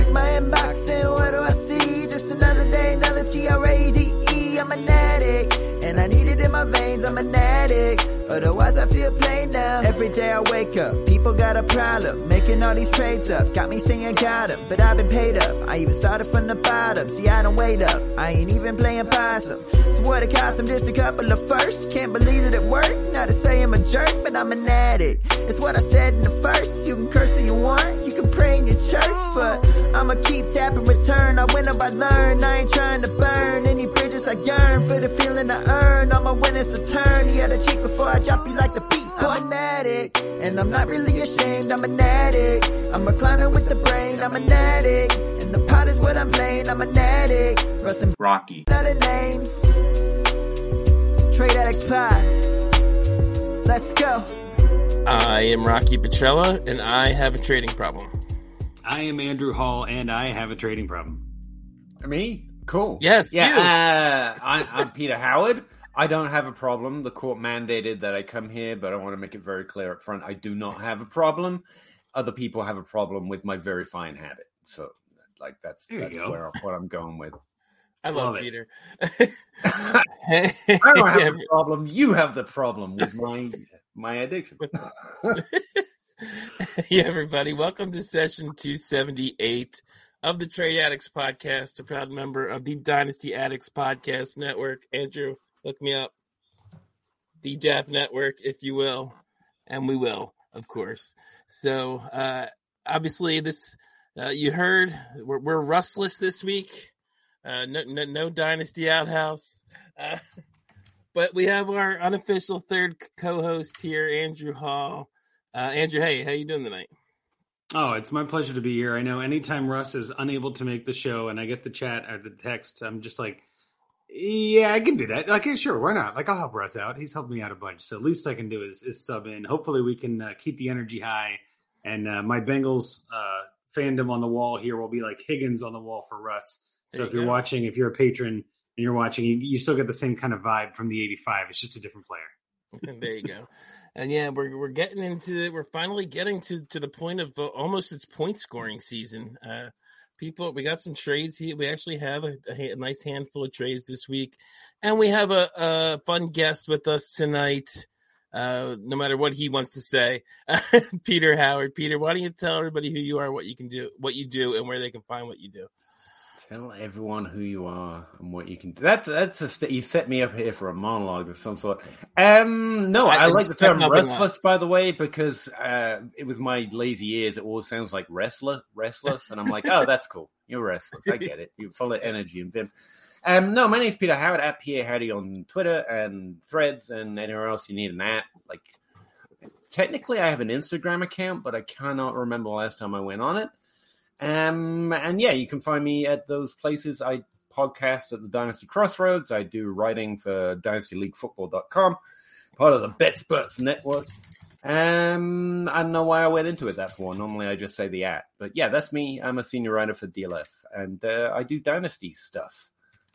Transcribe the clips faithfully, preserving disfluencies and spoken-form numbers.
my inbox and what do I see? Just another day, another T R A D E. I'm an addict, and I need it in my veins. I'm an addict, otherwise I feel plain now. Every day I wake up, people got a problem, making all these trades up. Got me singing got 'em, but I've been paid up. I even started from the bottom, see I don't wait up. I ain't even playing possum. So what it cost them, just a couple of firsts. Can't believe that it worked, not to say I'm a jerk, but I'm an addict. It's what I said in the first. You can curse if you want, you can pray in your church, but I'ma keep tapping return. I win up, I learn, I ain't trying to burn any bridges. I yearn for the feeling I earn. All my winners a turn, you had to cheat before I drop you like the beat. I'm an addict, and I'm not really ashamed. I'm an addict, I'm a clowner with the brain. I'm an addict, and the pot is what I'm playing. I'm an addict, Russ and Rocky. Other names. Trade Addicts Pod. Let's go. I am Rocky Petrella, and I have a trading problem. I am Andrew Hall, and I have a trading problem. Me? Cool. Yes, yeah. you. Uh, I, I'm Peter Howard. I don't have a problem. The court mandated that I come here, but I want to make it very clear up front. I do not have a problem. Other people have a problem with my very fine habit. So, like, that's, that's where I, what I'm going with. I love, love Peter. I don't have a problem. You have the problem with my my addiction. Hey, everybody. Welcome to session two seventy-eight of the Trade Addicts Podcast, a proud member of the Dynasty Addicts Podcast Network. Andrew, look me up. The D A P Network, if you will. And we will, of course. So, uh, obviously, this uh, you heard, we're, we're rustless this week. Uh, no, no, no Dynasty Outhouse. Uh, but we have our unofficial third co-host here, Andrew Hall. Uh, Andrew, hey, how you doing tonight? Oh, it's my pleasure to be here. I know anytime Russ is unable to make the show and I get the chat or the text, I'm just like, yeah, I can do that. Like, yeah, sure, why not? Like, I'll help Russ out. He's helped me out a bunch. So the least I can do is, is sub in. Hopefully we can uh, keep the energy high. And uh, my Bengals uh, fandom on the wall here will be like Higgins on the wall for Russ. So There if you you're go. watching, if you're a patron and you're watching, you, you still get the same kind of vibe from the eighty-five. It's just a different player. There you go. And yeah, we're we're getting into we're finally getting to, to the point of uh, almost its point scoring season. Uh, people, we got some trades here. We actually have a, a, a nice handful of trades this week, and we have a, a fun guest with us tonight. Uh, no matter what he wants to say, Peter Howard. Peter, why don't you tell everybody who you are, what you can do, what you do, and where they can find what you do? Tell everyone who you are and what you can do. That's that's a st- you set me up here for a monologue of some sort. Um, no, I, I like the expect term nothing restless, less. by the way, because uh, it, with my lazy ears, it always sounds like restless, restless, and I'm like, oh, that's cool. You're restless. I get it. You're full of energy and vim. Um, no, my name's Peter Howard at Pierre Howdy on Twitter and Threads and anywhere else you need an at. Like, technically, I have an Instagram account, but I cannot remember the last time I went on it. Um, and yeah, you can find me at those places. I podcast at the Dynasty Crossroads. I do writing for dynasty league football dot com, part of the BetSperts network. Um, I don't know why I went into it that for. Normally I just say the at. But yeah, that's me. I'm a senior writer for D L F, and uh, I do Dynasty stuff.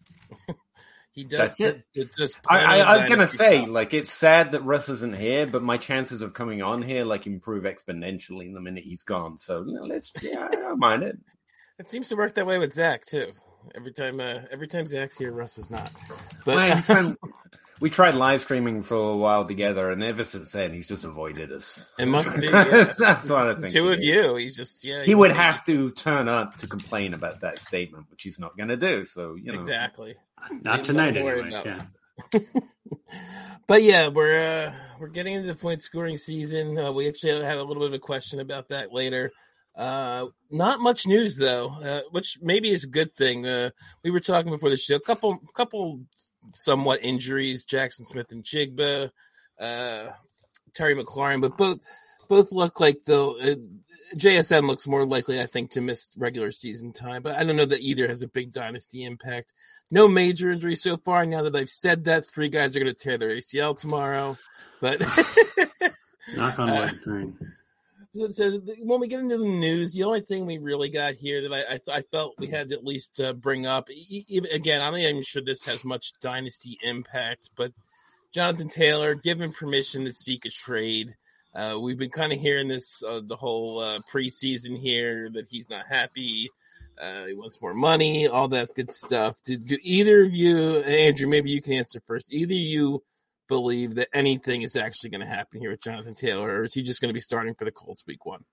He does. That's it. it just I, I, I was going to Dynasty say, stuff. like, it's sad that Russ isn't here, but my chances of coming on here, like, improve exponentially the minute he's gone. So, you know, let's, yeah, I don't mind it. It seems to work that way with Zach too. Every time, uh, every time Zach's here, Russ is not. But Well, he's been- we tried live streaming for a while together, and ever since then, he's just avoided us. it must be yeah. That's what I think. two it of is. you. He's just yeah. He would have to turn up to complain about that statement, which he's not going to do. So, you know. exactly. Not Ain't tonight, nothing to worry anyway. about. Yeah. But yeah, we're uh, we're getting into the point scoring season. Uh, we actually have a little bit of a question about that later. Uh, not much news though, uh, which maybe is a good thing. Uh, we were talking before the show, couple couple somewhat injuries: Jackson Smith and Chigba, uh, Terry McLaurin, but both both look like the uh, J S N looks more likely, I think, to miss regular season time. But I don't know that either has a big dynasty impact. No major injuries so far. Now that I've said that, three guys are going to tear their A C L tomorrow. But Knock on wood. Uh, Right. So, so when we get into the news, the only thing we really got here that I I, I felt we had to at least uh, bring up, e- even, again, I'm not even sure this has much dynasty impact, but Jonathan Taylor given permission to seek a trade. Uh, we've been kind of hearing this uh, the whole uh, preseason here that he's not happy Uh, he wants more money, all that good stuff. Do, do either of you, Andrew, maybe you can answer first, either of you believe that anything is actually going to happen here with Jonathan Taylor, or is he just going to be starting for the Colts week one?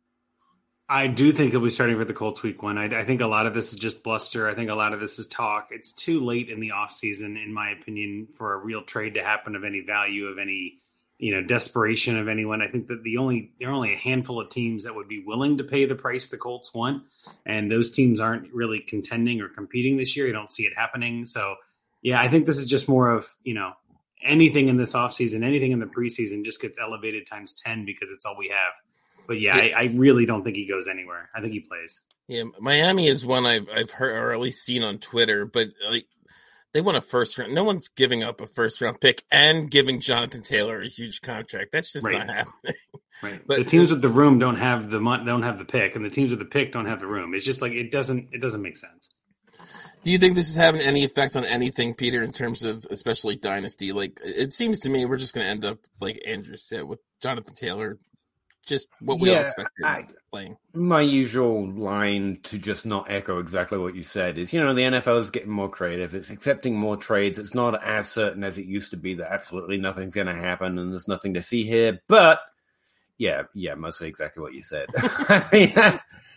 I do think he'll be starting for the Colts week one. I, I think a lot of this is just bluster. I think a lot of this is talk. It's too late in the offseason, in my opinion, for a real trade to happen of any value, of any you know, desperation of anyone. I think that the only there are only a handful of teams that would be willing to pay the price the Colts want, and those teams aren't really contending or competing this year. You don't see it happening. So, yeah, I think this is just more of, you know, anything in this offseason, anything in the preseason just gets elevated times ten because it's all we have. But, yeah, yeah. I, I really don't think he goes anywhere. I think he plays. Yeah, Miami is one I've, I've heard or at least seen on Twitter, but like, they want a first round. No one's giving up a first round pick and giving Jonathan Taylor a huge contract. That's just right. not happening. Right. But the teams with the room don't have the don't have the pick, and the teams with the pick don't have the room. It's just like it doesn't it doesn't make sense. Do you think this is having any effect on anything, Peter, in terms of especially dynasty? Like, it seems to me we're just going to end up like Andrew said with Jonathan Taylor. Just what we yeah, all expected I, playing. My usual line to just not echo exactly what you said is, you know, the N F L is getting more creative. It's accepting more trades. It's not as certain as it used to be that absolutely nothing's going to happen and there's nothing to see here. But, yeah, yeah, mostly exactly what you said. I mean,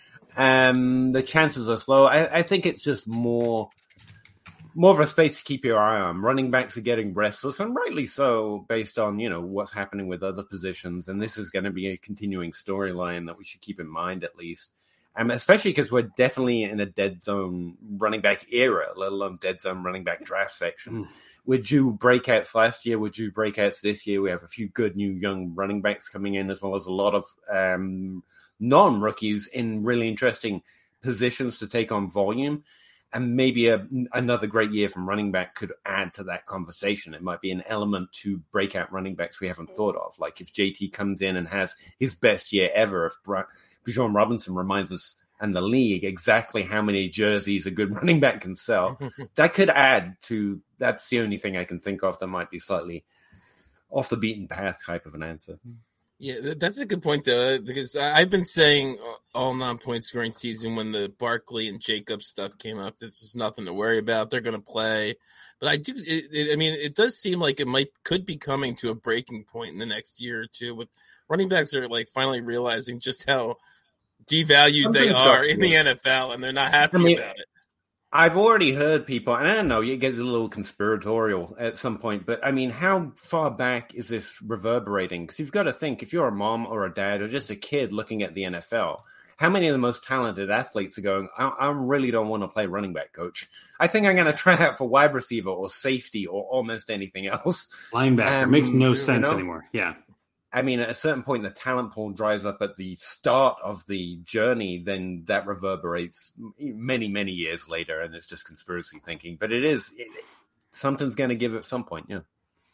um, the chances are slow. I, I think it's just more... More of a space to keep your eye on. Running backs are getting restless, and rightly so, based on, you know, what's happening with other positions. And this is going to be a continuing storyline that we should keep in mind, at least. Um, especially because we're definitely in a dead zone running back era, let alone dead zone running back draft section. Mm. We're due breakouts last year. We're due breakouts this year. We have a few good new young running backs coming in, as well as a lot of um, non-rookies in really interesting positions to take on volume. And maybe a, another great year from running back could add to that conversation. It might be an element to breakout running backs we haven't thought of. Like if J T comes in and has his best year ever, if Bijan Robinson reminds us and the league exactly how many jerseys a good running back can sell, that could add to, that's the only thing I can think of that might be slightly off the beaten path type of an answer. Yeah, that's a good point, though, because I've been saying all non-point scoring season when the Barkley and Jacobs stuff came up, this is nothing to worry about. They're going to play. But I do, it, it, I mean, it does seem like it might could be coming to a breaking point in the next year or two with running backs are like finally realizing just how devalued Something's they are in the N F L, and they're not happy I mean, about it. I've already heard people, and I don't know, it gets a little conspiratorial at some point, but I mean, how far back is this reverberating? Because you've got to think, if you're a mom or a dad or just a kid looking at the N F L, how many of the most talented athletes are going, I, I really don't want to play running back, coach. I think I'm going to try out for wide receiver or safety or almost anything else. Linebacker um, makes no sense you know? anymore. Yeah. I mean, at a certain point, the talent pool dries up at the start of the journey, then that reverberates many, many years later, and it's just conspiracy thinking. But it is, it, something's going to give at some point, yeah.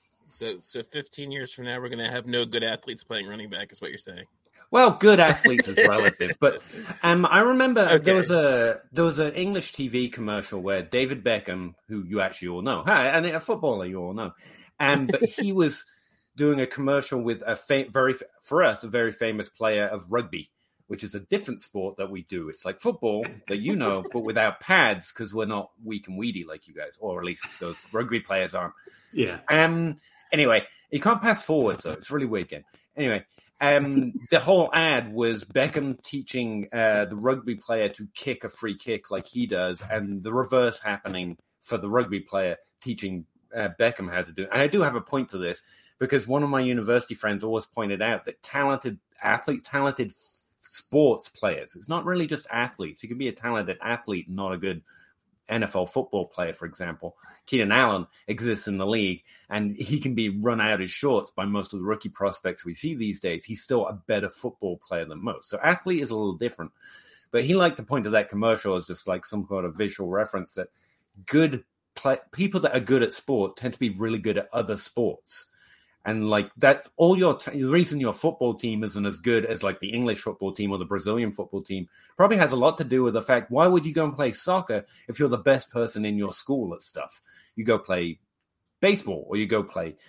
So so fifteen years from now, we're going to have no good athletes playing running back, is what you're saying. Well, good athletes is relative, but um, I remember okay. there was a there was an English T V commercial where David Beckham, who you actually all know, hi, and a footballer you all know, um, but he was doing a commercial with a fam- very for us a very famous player of rugby, which is a different sport that we do. It's like football that you know, but without pads because we're not weak and weedy like you guys, or at least those rugby players aren't. Yeah. Um. Anyway, you can't pass forward, so it's a really weird game. Anyway. Um, the whole ad was Beckham teaching uh, the rugby player to kick a free kick like he does, and the reverse happening for the rugby player teaching uh, Beckham how to do it. And I do have a point to this, because one of my university friends always pointed out that talented athletes, talented f- sports players, it's not really just athletes. You can be a talented athlete and not a good N F L football player, for example. Keenan Allen exists in the league, and he can be run out his shorts by most of the rookie prospects we see these days. He's still a better football player than most. So athlete is a little different. But he liked to point to that commercial as just like some kind of visual reference that good play, people that are good at sport tend to be really good at other sports. And like that, all your t- the reason your football team isn't as good as like the English football team or the Brazilian football team probably has a lot to do with the fact, why would you go and play soccer if you're the best person in your school at stuff? You go play baseball, or you go play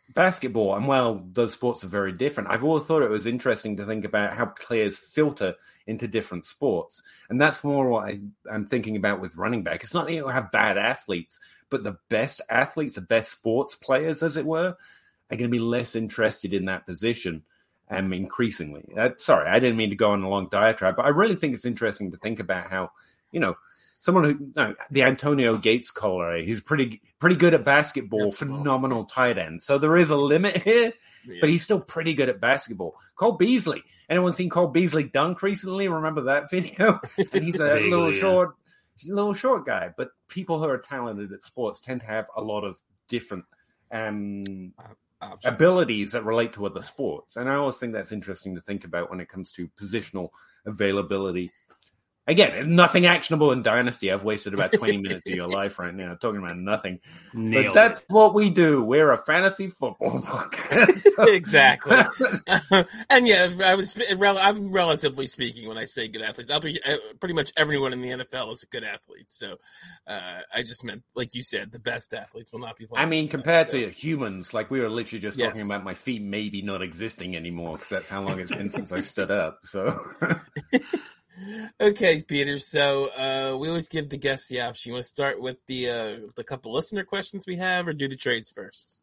basketball, and while those sports are very different, I've always thought it was interesting to think about how players filter into different sports. And that's more what I, I'm thinking about with running back. It's not that you have bad athletes, but the best athletes, the best sports players, as it were, are going to be less interested in that position. Um, increasingly. Uh, sorry, I didn't mean to go on a long diatribe, but I really think it's interesting to think about how, you know, someone who, no, the Antonio Gates caller, he's pretty pretty good at basketball, yes, phenomenal tight end. So there is a limit here, yeah. but he's still pretty good at basketball. Cole Beasley. Anyone seen Cole Beasley dunk recently? Remember that video? And he's a Vaguely, little yeah. short, little short guy. But people who are talented at sports tend to have a lot of different um, options, abilities that relate to other sports. And I always think that's interesting to think about when it comes to positional availability. Again, nothing actionable in Dynasty. I've wasted about twenty minutes of your life right now talking about nothing. Nailed but that's it. What we do. We're a fantasy football podcast. Exactly. And yeah, I was. I'm relatively speaking when I say good athletes. I'll be pretty much everyone in the N F L is a good athlete. So uh, I just meant, like you said, the best athletes will not be playing. I mean, compared that, so. to humans, like we were literally just yes. talking about my feet maybe not existing anymore because that's how long it's been since I stood up. So. Okay, Peter. So uh, we always give the guests the option. You want to start with the uh, the couple listener questions we have, or do the trades first?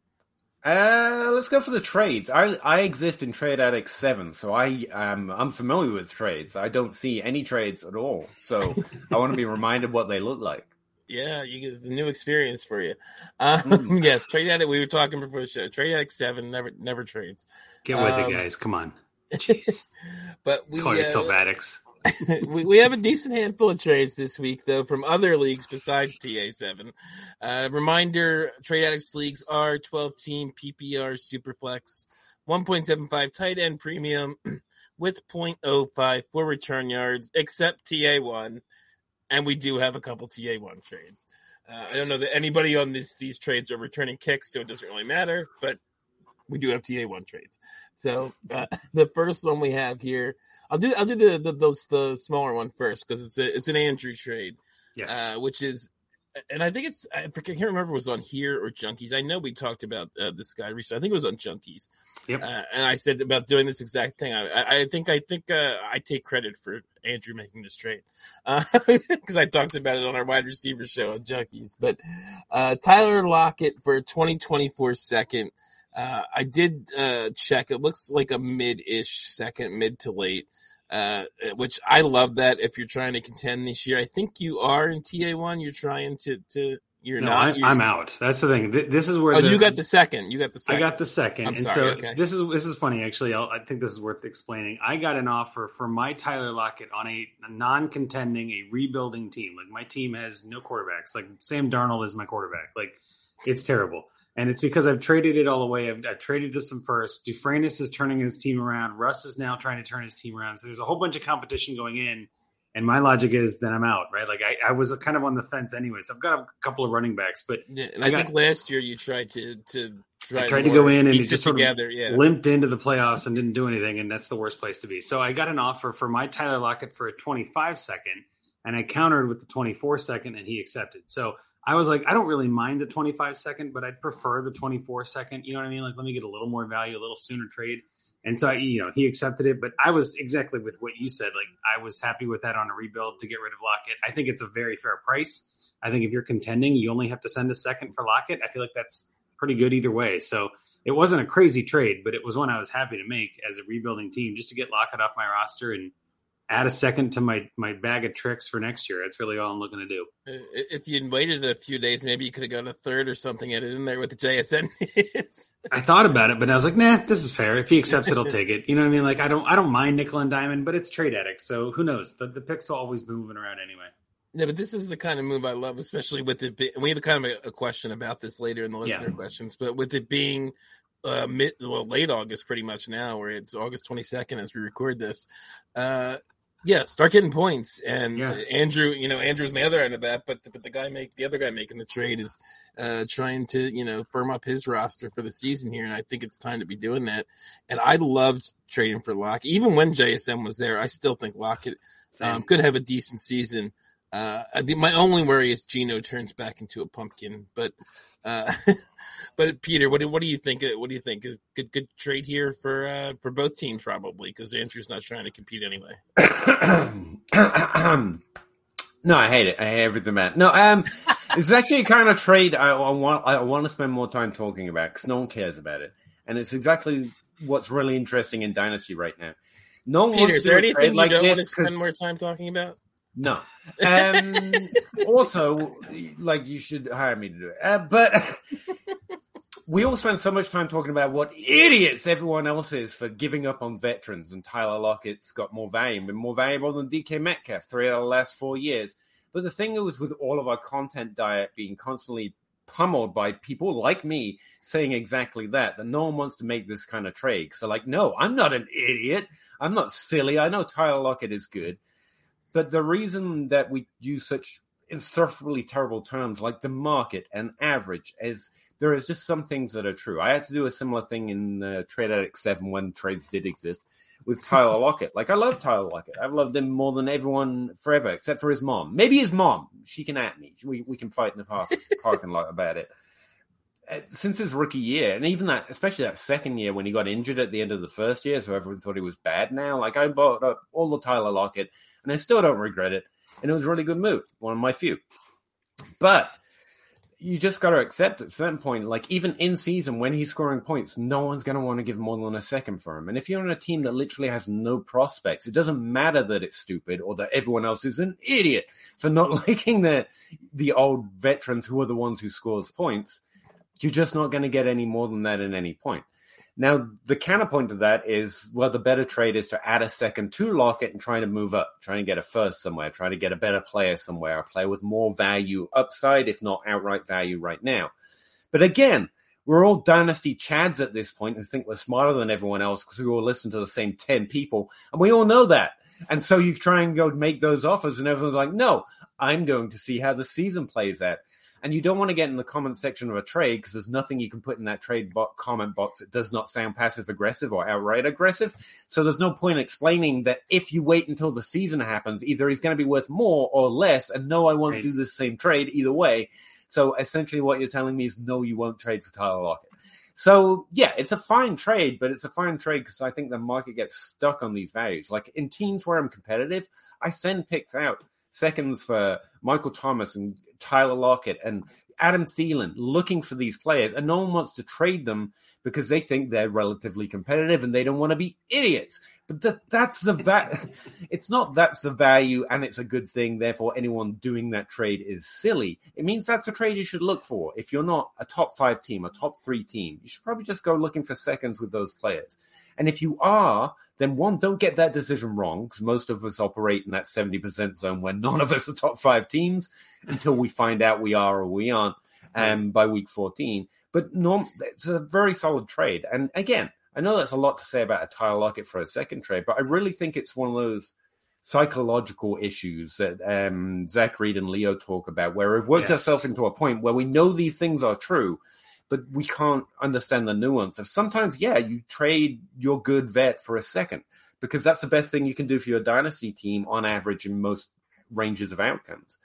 Uh, let's go for the trades. I I exist in Trade Addict seven, so I um I'm familiar with trades. I don't see any trades at all, so I want to be reminded what they look like. Yeah, you get the new experience for you. Um, mm. Yes, Trade Addict. We were talking before the show. Trade Addict seven never never trades. Get with um, it, guys. Come on. Jeez. But we call yourself uh, addicts. we, we have a decent handful of trades this week, though, from other leagues besides T A seven. Uh, reminder, Trade Addicts leagues are twelve-team P P R Superflex, one point seven five tight end premium with zero point zero five for return yards, except T A one, and we do have a couple T A one trades. Uh, I don't know that anybody on this, these trades are returning kicks, so it doesn't really matter, but we do have T A one trades. So uh, the first one we have here, I'll do I'll do the the those the smaller one first because it's a it's an Andrew trade, yes, uh, which is, and I think it's I can't remember if it was on here or Junkies. I know we talked about uh, this guy recently. I think it was on Junkies. Yep. Uh, and I said about doing this exact thing. I, I think I think uh, I take credit for Andrew making this trade because uh, I talked about it on our wide receiver show on Junkies. But uh, Tyler Lockett for a twenty twenty-four second. Uh, I did uh, check. It looks like a mid-ish second, mid to late, uh, which I love that if you're trying to contend this year. I think you are in T A one. You're trying to to you're no, not. I, you're, I'm out. That's the thing. This is where oh, the, you got the second. You got the second. I got the second. I'm and sorry. so okay. this is this is funny actually. I'll, I think this is worth explaining. I got an offer for my Tyler Lockett on a, a non-contending, a rebuilding team. Like my team has no quarterbacks. Like Sam Darnold is my quarterback. Like it's terrible. And it's because I've traded it all away. I've, I've traded to some first. Dufresne is turning his team around. Russ is now trying to turn his team around. So there's a whole bunch of competition going in. And my logic is that I'm out, right? Like I, I was kind of on the fence anyway. So I've got a couple of running backs. But yeah, and I, I got, think last year you tried to to try I tried to go in and it just sort together, of yeah. limped into the playoffs and didn't do anything. And that's the worst place to be. So I got an offer for my Tyler Lockett for a twenty-five second. And I countered with the twenty-four second and he accepted. So I was like, I don't really mind the twenty-five second, but I'd prefer the twenty-four second. You know what I mean? Like, let me get a little more value, a little sooner trade. And so, you know, he accepted it. But I was exactly with what you said. Like, I was happy with that on a rebuild to get rid of Lockett. I think it's a very fair price. I think if you're contending, you only have to send a second for Lockett. I feel like that's pretty good either way. So it wasn't a crazy trade, but it was one I was happy to make as a rebuilding team just to get Lockett off my roster and add a second to my, my bag of tricks for next year. That's really all I'm looking to do. If you'd waited a few days, maybe you could have gone a third or something added in there with the J S N. I thought about it, but I was like, nah, this is fair. If he accepts it, I'll take it. You know what I mean? Like, I don't, I don't mind nickel and diamond, but it's Trade Addict. So who knows? The, the picks will always be moving around anyway. Yeah, but this is the kind of move I love, especially with it being, we have a kind of a, a question about this later in the listener yeah. questions, but with it being uh, mid, well, late August pretty much now, where it's August twenty-second as we record this, uh, yeah, start getting points. And yeah. Andrew, you know, Andrew's on the other end of that, but but the guy make the other guy making the trade is uh, trying to, you know, firm up his roster for the season here, and I think it's time to be doing that. And I loved trading for Lockett. Even when J S M was there, I still think Lockett um, could have a decent season. Uh, I think my only worry is Geno turns back into a pumpkin, but uh, But Peter, what do what do you think? What do you think? Is good good trade here for uh, for both teams probably because Andrew's not trying to compete anyway. No, I hate it. I hate everything about it. No, um, it's actually a kind of trade I, I want. I want to spend more time talking about because no one cares about it, and it's exactly what's really interesting in Dynasty right now. No one Peter, wants is to there do a anything you like don't want to this spend more time talking about? No. Um, also, like, you should hire me to do it. Uh, but we all spend so much time talking about what idiots everyone else is for giving up on veterans, and Tyler Lockett's got more value, been more valuable than D K Metcalf three out of the last four years. But the thing is, with all of our content diet being constantly pummeled by people like me saying exactly that, that no one wants to make this kind of trade. So, like, no, I'm not an idiot. I'm not silly. I know Tyler Lockett is good. But the reason that we use such insufferably terrible terms like the market and average is there is just some things that are true. I had to do a similar thing in uh, Trade Addict seven when trades did exist with Tyler Lockett. Like, I love Tyler Lockett. I've loved him more than everyone forever, except for his mom. Maybe his mom. She can at me. We, we can fight in the park, parking lot about it. Uh, since his rookie year, and even that, especially that second year when he got injured at the end of the first year, so everyone thought he was bad now. Like, I bought up all the Tyler Lockett, and I still don't regret it. And it was a really good move, one of my few. But you just got to accept at a certain point, like even in season when he's scoring points, no one's going to want to give more than a second for him. And if you're on a team that literally has no prospects, it doesn't matter that it's stupid or that everyone else is an idiot for not liking the the old veterans who are the ones who scores points. You're just not going to get any more than that at any point. Now, the counterpoint to that is, well, the better trade is to add a second to Lockett and try to move up, trying to get a first somewhere, trying to get a better player somewhere, a player with more value upside, if not outright value right now. But again, we're all dynasty chads at this point who think we're smarter than everyone else because we all listen to the same ten people, and we all know that. And so you try and go make those offers, and everyone's like, no, I'm going to see how the season plays out. And you don't want to get in the comment section of a trade because there's nothing you can put in that trade bo- comment box that does not sound passive-aggressive or outright aggressive. So there's no point explaining that if you wait until the season happens, either he's going to be worth more or less, and no, I won't right. do this same trade either way. So essentially what you're telling me is no, you won't trade for Tyler Lockett. So, yeah, it's a fine trade, but it's a fine trade because I think the market gets stuck on these values. Like in teams where I'm competitive, I send picks out, seconds for Michael Thomas and Tyler Lockett and Adam Thielen, looking for these players, and no one wants to trade them because they think they're relatively competitive and they don't want to be idiots. But the, that's the va- it's not that's the value and it's a good thing, therefore anyone doing that trade is silly. It means that's the trade you should look for. If you're not a top five team, a top three team, you should probably just go looking for seconds with those players. And if you are, then one, don't get that decision wrong, because most of us operate in that seventy percent zone where none of us are top five teams until we find out we are or we aren't um, by week fourteen. But norm- it's a very solid trade. And again, I know that's a lot to say about a Tyler Lockett for a second trade, but I really think it's one of those psychological issues that um, Zach Reed and Leo talk about, where we've worked yes. ourselves into a point where we know these things are true, but we can't understand the nuance of sometimes, yeah, you trade your good vet for a second because that's the best thing you can do for your dynasty team on average in most ranges of outcomes.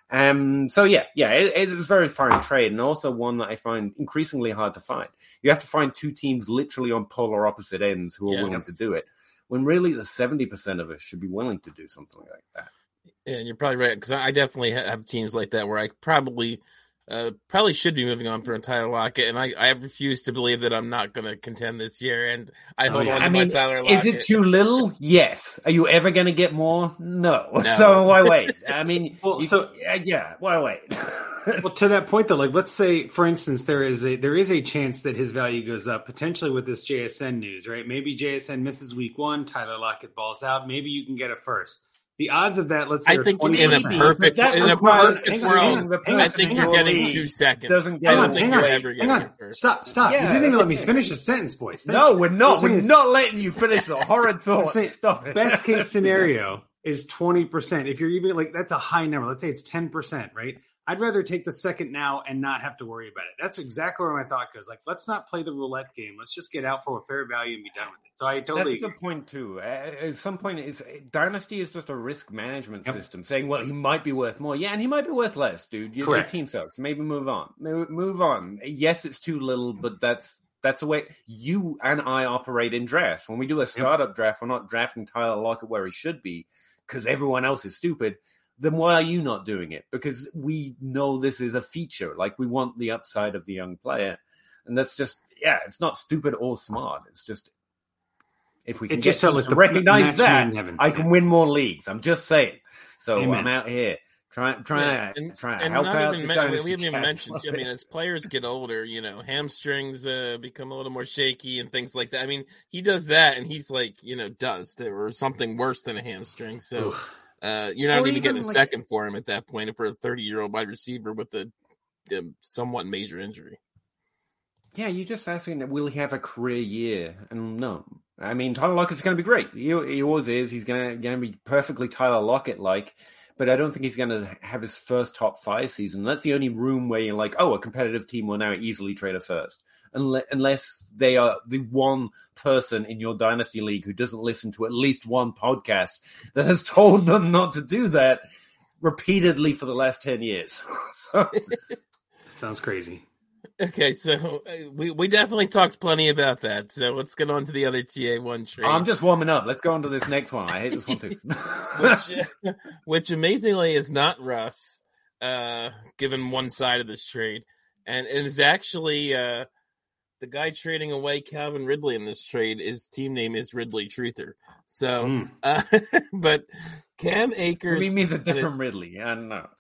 Um, so, yeah, yeah, it, it's a very fine trade and also one that I find increasingly hard to find. You have to find two teams literally on polar opposite ends who are yeah. willing to do it, when really the seventy percent of us should be willing to do something like that. Yeah, and you're probably right, because I definitely have teams like that where I probably – Uh, probably should be moving on for a Tyler Lockett, and I, I refuse to believe that I'm not going to contend this year, and I hold oh, yeah. on to I my mean, Tyler Lockett. Is it too little? Yes. Are you ever going to get more? No. no. So why wait? I mean, well, you, so uh, yeah, why wait? Well, to that point though, like let's say, for instance, there is a there is a chance that his value goes up potentially with this J S N news, right? Maybe J S N misses week one, Tyler Lockett balls out. Maybe you can get a first. The odds of that, let's say, I think are in a perfect, in a perfect world, I think you're getting two seconds. Doesn't get hang I on, think hang you're on, ever hang on. First. Stop, stop. Yeah. You didn't even let me finish a sentence, boys. Thank no, you. we're not. We're is, not letting you finish the horrid thought. Stop it. Best case scenario is twenty percent. If you're even like, that's a high number. Let's say it's ten percent, right? I'd rather take the second now and not have to worry about it. That's exactly where my thought goes. Like, let's not play the roulette game. Let's just get out for a fair value and be done with it. So I totally That's a agree. good point too. At some point, it's Dynasty is just a risk management Yep. system, saying, "Well, he might be worth more." Yeah, and he might be worth less, dude. Your, your Correct. team sucks. Maybe move on. Move, move on. Yes, it's too little, but that's that's the way you and I operate in drafts. When we do a startup draft, we're not drafting Tyler Lockett where he should be because everyone else is stupid. Then why are you not doing it? Because we know this is a feature. Like, we want the upside of the young player. And that's just, yeah, it's not stupid or smart. It's just, if we can It get just felt teams like to the recognize match made that, in heaven. I Yeah. can win more leagues. I'm just saying. So Amen. I'm out here trying, trying Yeah, to, and, trying to and help not out even the men- we Dynasty haven't even chats. mentioned. I mean, as players get older, you know, hamstrings uh, become a little more shaky and things like that. I mean, he does that, and he's like, you know, dust or something worse than a hamstring. So uh, you're not Or even even, getting a like- second for him at that point for a thirty-year-old wide receiver with a, a somewhat major injury. Yeah, you're just asking, will he have a career year? And no. I mean, Tyler Lockett's going to be great. He, he always is. He's going to, going to be perfectly Tyler Lockett-like. But I don't think he's going to have his first top five season. That's the only room where you're like, oh, a competitive team will now easily trade a first. Unless, unless they are the one person in your Dynasty League who doesn't listen to at least one podcast that has told them not to do that repeatedly for the last ten years. So, Sounds crazy. Okay, so uh, we, we definitely talked plenty about that. So let's get on to the other T A one trade. I'm just warming up. Let's go on to this next one. I hate this one too. which, which amazingly is not Russ, uh, given one side of this trade. And it is actually uh, the guy trading away Calvin Ridley in this trade. His team name is Ridley Truther. So, Mm. uh, but Cam Akers. He means a different Ridley. I don't know.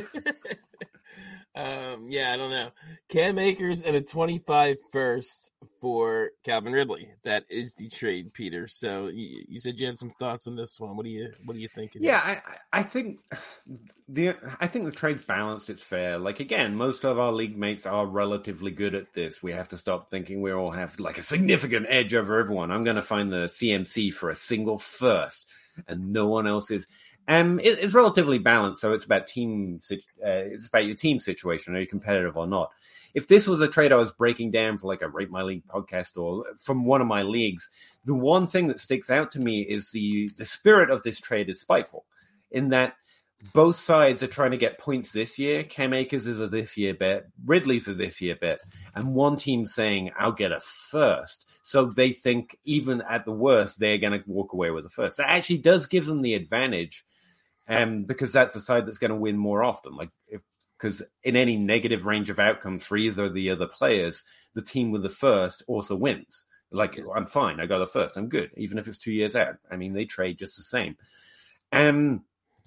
um, yeah, I don't know. Cam Akers and a twenty-five first for Calvin Ridley. That is the trade, Peter. So you, you said you had some thoughts on this one. What do you What do you think? Yeah, I, I think the I think the trade's balanced. It's fair. Like, again, most of our league mates are relatively good at this. We have to stop thinking we all have like a significant edge over everyone. I'm going to find the C M C for a single first, and no one else is. Um, it, it's relatively balanced, so it's about team. Uh, it's about your team situation. Are you competitive or not? If this was a trade I was breaking down for like a Rate My League podcast or from one of my leagues, the one thing that sticks out to me is the the spirit of this trade is spiteful, in that both sides are trying to get points this year. Cam Akers is a this year bet, Ridley's a this year bet, and one team's saying I'll get a first. So they think even at the worst they're going to walk away with a first. That actually does give them the advantage. Um, because that's the side that's going to win more often. Like, if because in any negative range of outcomes for either of the other players, the team with the first also wins. Like, I'm fine, I got the first, I'm good, even if it's two years out. I mean, they trade just the same. Um,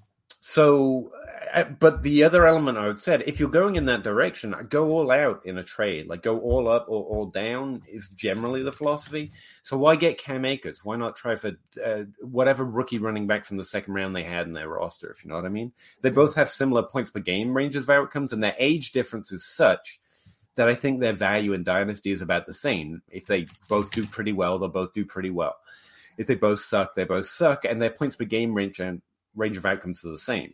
so, uh, but the other element I would say, if you're going in that direction, go all out in a trade. Like, go all up or all down is generally the philosophy. So why get Cam Akers? Why not try for uh, whatever rookie running back from the second round they had in their roster, if you know what I mean? They both have similar points per game ranges of outcomes, and their age difference is such that I think their value in Dynasty is about the same. If they both do pretty well, they'll both do pretty well. If they both suck, they both suck, and their points per game range and range of outcomes are the same.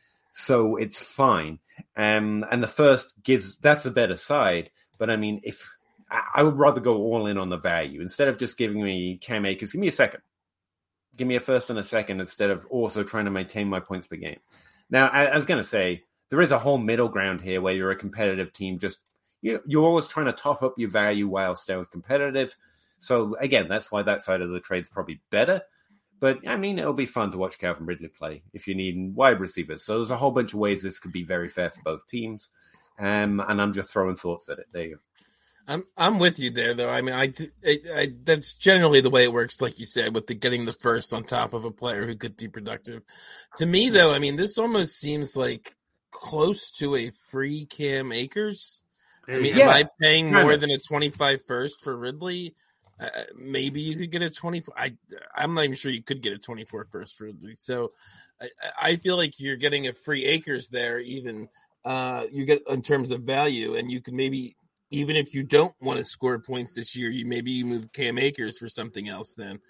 So it's fine. Um, and the first gives, that's a better side. But I mean, if I, I would rather go all in on the value instead of just giving me Cam Akers, give me a second, give me a first and a second instead of also trying to maintain my points per game. Now, I, I was going to say, there is a whole middle ground here where you're a competitive team. Just, you, you're always trying to top up your value while staying competitive. So again, that's why that side of the trade's probably better. But, I mean, it'll be fun to watch Calvin Ridley play if you need wide receivers. So there's a whole bunch of ways this could be very fair for both teams. Um, and I'm just throwing thoughts at it. There you go. I'm I'm with you there, though. I mean, I, I, I that's generally the way it works, like you said, with the getting the first on top of a player who could be productive. To me, though, I mean, this almost seems like close to a free Cam Akers. I mean, Yeah, am I paying kinda. more than a twenty-five first for Ridley? Uh, maybe you could get a twenty-four. I, I'm not even sure you could get a twenty-four first for Ridley. So I, I feel like you're getting a free Akers there, even uh, you get in terms of value, and you can maybe, even if you don't want to score points this year, you maybe you move Cam Akers for something else then.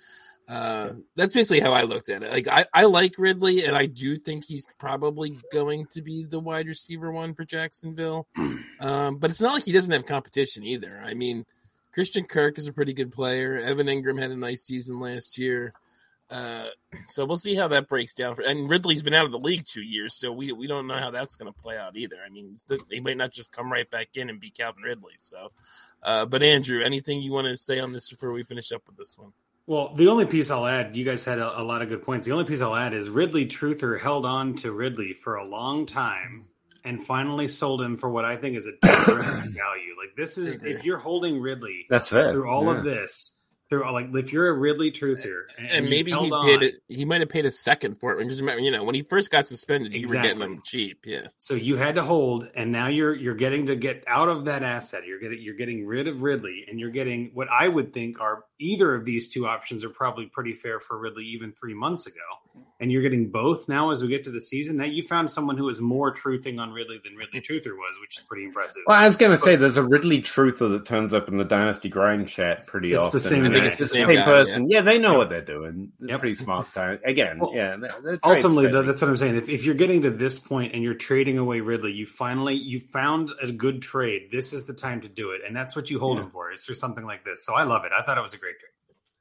Uh, that's basically how I looked at it. Like I, I like Ridley, and I do think he's probably going to be the wide receiver one for Jacksonville. Um, but it's not like he doesn't have competition either. I mean, Christian Kirk is a pretty good player. Evan Ingram had a nice season last year. Uh, so we'll see how that breaks down. For, and Ridley's been out of the league two years, so we we don't know how that's going to play out either. I mean, he might not just come right back in and be Calvin Ridley. So, uh, but Andrew, anything you want to say on this before we finish up with this one? Well, the only piece I'll add, you guys had a, a lot of good points. The only piece I'll add is Ridley Truther held on to Ridley for a long time and finally sold him for what I think is a terrific value. Like this is, if you're holding Ridley that's fair. through all yeah. of this, through all, like if you're a Ridley Truther, and, and maybe he on, paid it, he might have paid a second for it. Because remember, you know, when he first got suspended, you exactly. were getting him cheap. Yeah. So you had to hold, and now you're you're getting to get out of that asset. You're getting you're getting rid of Ridley, and you're getting what I would think are either of these two options are probably pretty fair for Ridley even three months ago. And you're getting both now as we get to the season. Now you found someone who is more truthing on Ridley than Ridley Truther was, which is pretty impressive. Well, I was going to say there's a Ridley Truther that turns up in the Dynasty Grind chat pretty it's often. The same I think guy. it's the It's same, the same guy, person. Yeah. yeah, they know yep. what they're doing. They're yep. pretty smart. Time. Again, well, yeah. They're, they're ultimately, though, that's what I'm saying. If, if you're getting to this point and you're trading away Ridley, you finally you found a good trade. This is the time to do it, and that's what you hold yeah. him for. It's just something like this. So I love it. I thought it was a great trade.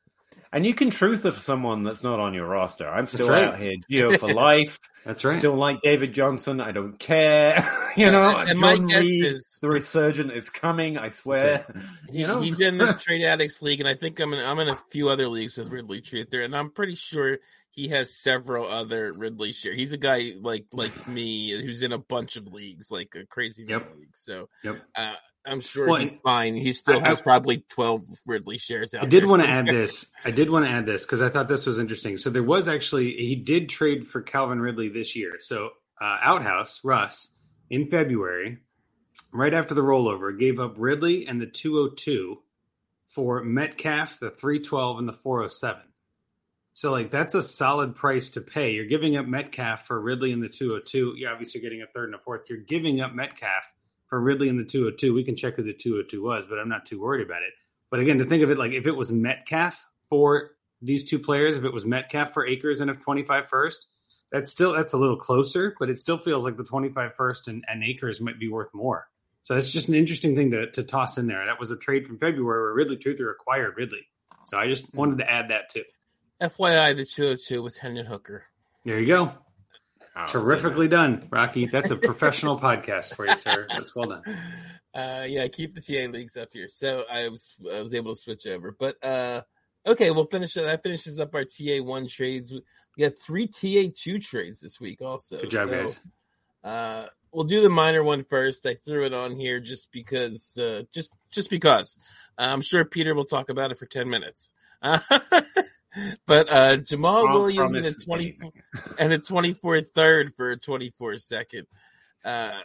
And you can truther for someone that's not on your roster. I'm still right. out here, Gio for life. That's right. Still like David Johnson. I don't care. you know, and John my guess Reed, is the resurgent is coming. I swear. He, you know, he's in this trade addicts league, and I think I'm in. I'm in a few other leagues with Ridley Truther, and I'm pretty sure he has several other Ridley share. He's a guy like like me who's in a bunch of leagues, like a crazy yep. league. So, yep. uh, I'm sure well, he's fine. He still I, has I, probably twelve Ridley shares out I did there. want to add this. I did want to add this because I thought this was interesting. So there was actually, he did trade for Calvin Ridley this year. So uh, Outhouse, Russ, in February, right after the rollover, gave up Ridley and the two oh two for Metcalf, the three twelve, and the four oh seven. So, like, that's a solid price to pay. You're giving up Metcalf for Ridley and the two oh two. You're obviously getting a third and a fourth. You're giving up Metcalf for Ridley in the two oh two. We can check who the two oh two was, but I'm not too worried about it. But again, to think of it like if it was Metcalf for these two players, if it was Metcalf for Akers and a twenty-five first, that's still that's a little closer, but it still feels like the twenty-five first and, and Akers might be worth more. So that's just an interesting thing to, to toss in there. That was a trade from February where Ridley Truther acquired Ridley. So I just wanted to add that too. F Y I, the two oh two was Hendon Hooker. There you go. Oh, Terrifically done, Rocky. That's a professional podcast for you, sir. That's well done. Uh, yeah, keep the T A leagues up here. So I was I was able to switch over. But uh, okay, we'll finish it. That finishes up our T A one trades. We, we got three T A two trades this week also. Good job, so, guys. Uh, we'll do the minor one first. I threw it on here just because, uh, just just because. I'm sure Peter will talk about it for ten minutes. But uh, Jamal I'll Williams and a twenty and a twenty-four third for a twenty-four second. Uh,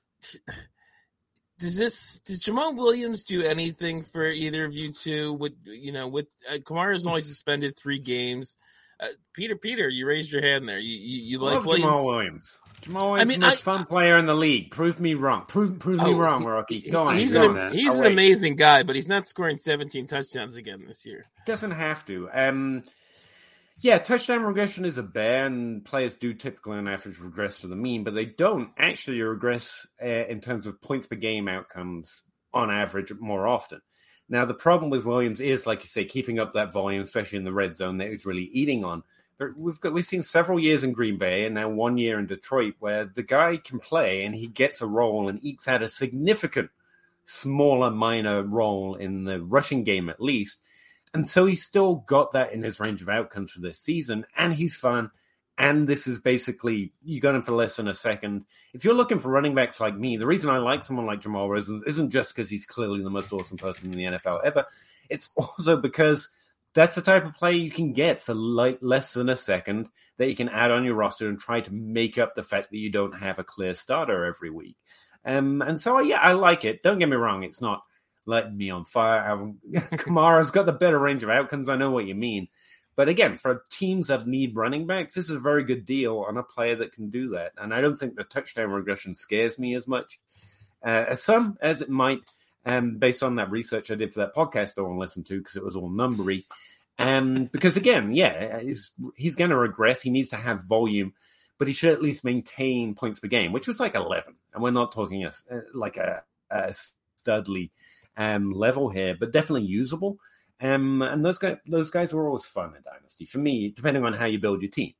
does this does Jamal Williams do anything for either of you two? With you know, with uh, Kamara's only suspended three games. Uh, Peter, Peter, you raised your hand there. You you, you like Love Williams? Jamal Williams. Jamal Williams I mean, is the most I, fun player in the league. Prove me wrong. Prove prove me Oh, wrong, he- Rocky. Go on. He's go an on. he's I'll an wait. amazing guy, but he's not scoring seventeen touchdowns again this year. Doesn't have to. Um, yeah, touchdown regression is a bear, and players do typically on average regress to the mean, but they don't actually regress uh, in terms of points per game outcomes on average more often. Now, the problem with Williams is, like you say, keeping up that volume, especially in the red zone, that he's really eating on. But we've got we've seen several years in Green Bay and now one year in Detroit where the guy can play and he gets a role and ekes out a significant, smaller, minor role in the rushing game at least. And so he's still got that in his range of outcomes for this season, and he's fun. And this is basically, you got him for less than a second. If you're looking for running backs like me, the reason I like someone like Jamal Williams isn't just because he's clearly the most awesome person in the N F L ever. It's also because that's the type of play you can get for like less than a second that you can add on your roster and try to make up the fact that you don't have a clear starter every week. Um, and so, yeah, I like it. Don't get me wrong. It's not letting me on fire. Um, Kamara's got the better range of outcomes. I know what you mean. But again, for teams that need running backs, this is a very good deal on a player that can do that. And I don't think the touchdown regression scares me as much uh, as some as it might, um, based on that research I did for that podcast I want to listen to because it was all numbery. Um, because again, yeah, he's, he's going to regress. He needs to have volume, but he should at least maintain points per game, which was like eleven. And we're not talking a, like a, a studly um, level here, but definitely usable. Um, and those guys, those guys were always fun in Dynasty for me, depending on how you build your team.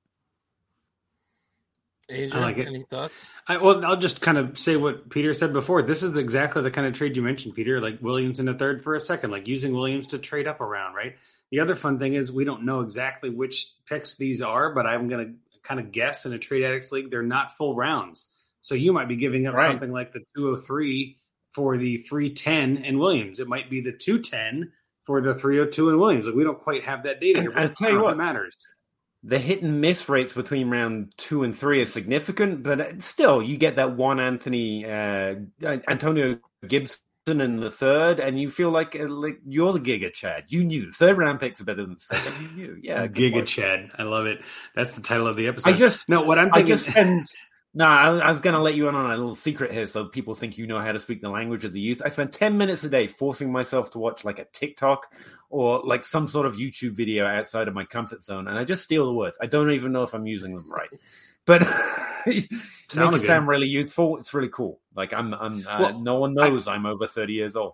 Adrian, I like it. Any thoughts? I, well, I'll just kind of say what Peter said before. This is exactly the kind of trade you mentioned, Peter, like Williams in a third for a second, like using Williams to trade up around, right? The other fun thing is we don't know exactly which picks these are, but I'm going to kind of guess in a Trade Addicts League, they're not full rounds. So you might be giving up right. something like the two oh three for the three ten in Williams. It might be the two ten for the three oh two in Williams. Like we don't quite have that data here, but I'll tell you what, it matters. The hit and miss rates between round two and three are significant, but still, you get that one Anthony uh, Antonio Gibson in the third, and you feel like like you're the Giga Chad. You knew third round picks are better than second. You knew, yeah. Giga Chad, I love it. That's the title of the episode. I just no, what I'm thinking. I just spend. No, I, I was going to let you in on a little secret here, so people think you know how to speak the language of the youth. I spend ten minutes a day forcing myself to watch like a TikTok or like some sort of YouTube video outside of my comfort zone, and I just steal the words. I don't even know if I'm using them right, but to make it sound really youthful, it's really cool. Like I'm, I'm. Uh, well, no one knows I, I'm over thirty years old.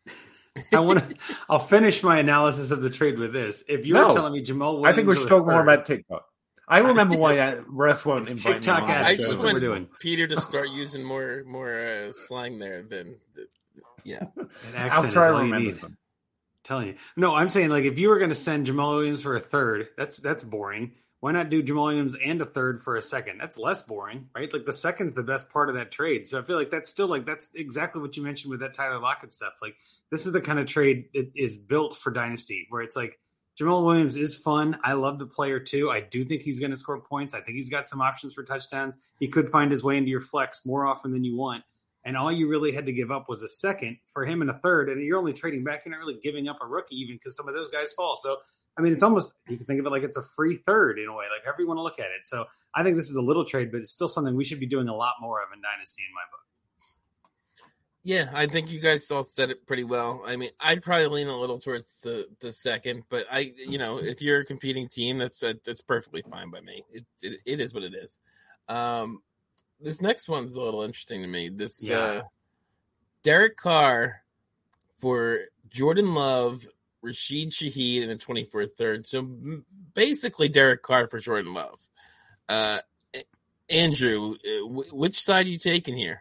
I want to. I'll finish my analysis of the trade with this. If you're no, telling me Jamal Williams, I think we should talk more about TikTok. I remember why uh, Russ won't invite TikTok me. On I just want doing. Peter to start using more more uh, slang there than, the, yeah. An accent I'll try is all you need. Them. Telling you, no, I'm saying like if you were going to send Jamal Williams for a third, that's that's boring. Why not do Jamal Williams and a third for a second? That's less boring, right? Like the second's the best part of that trade. So I feel like that's still like that's exactly what you mentioned with that Tyler Lockett stuff. Like this is the kind of trade that is built for Dynasty, where it's like. Jamal Williams is fun. I love the player too. I do think he's going to score points. I think he's got some options for touchdowns. He could find his way into your flex more often than you want. And all you really had to give up was a second for him and a third. And you're only trading back. You're not really giving up a rookie even because some of those guys fall. So, I mean, it's almost, you can think of it like it's a free third in a way, like however you want to look at it. So I think this is a little trade, but it's still something we should be doing a lot more of in Dynasty in my book. Yeah, I think you guys all said it pretty well. I mean, I'd probably lean a little towards the, the second, but I, you know, if you're a competing team, that's a, that's perfectly fine by me. It, it it is what it is. Um, this next one's a little interesting to me. This yeah. uh, Derek Carr for Jordan Love, Rashid Shaheed, and a twenty-four third. So basically, Derek Carr for Jordan Love. Uh, Andrew, which side are you taking here?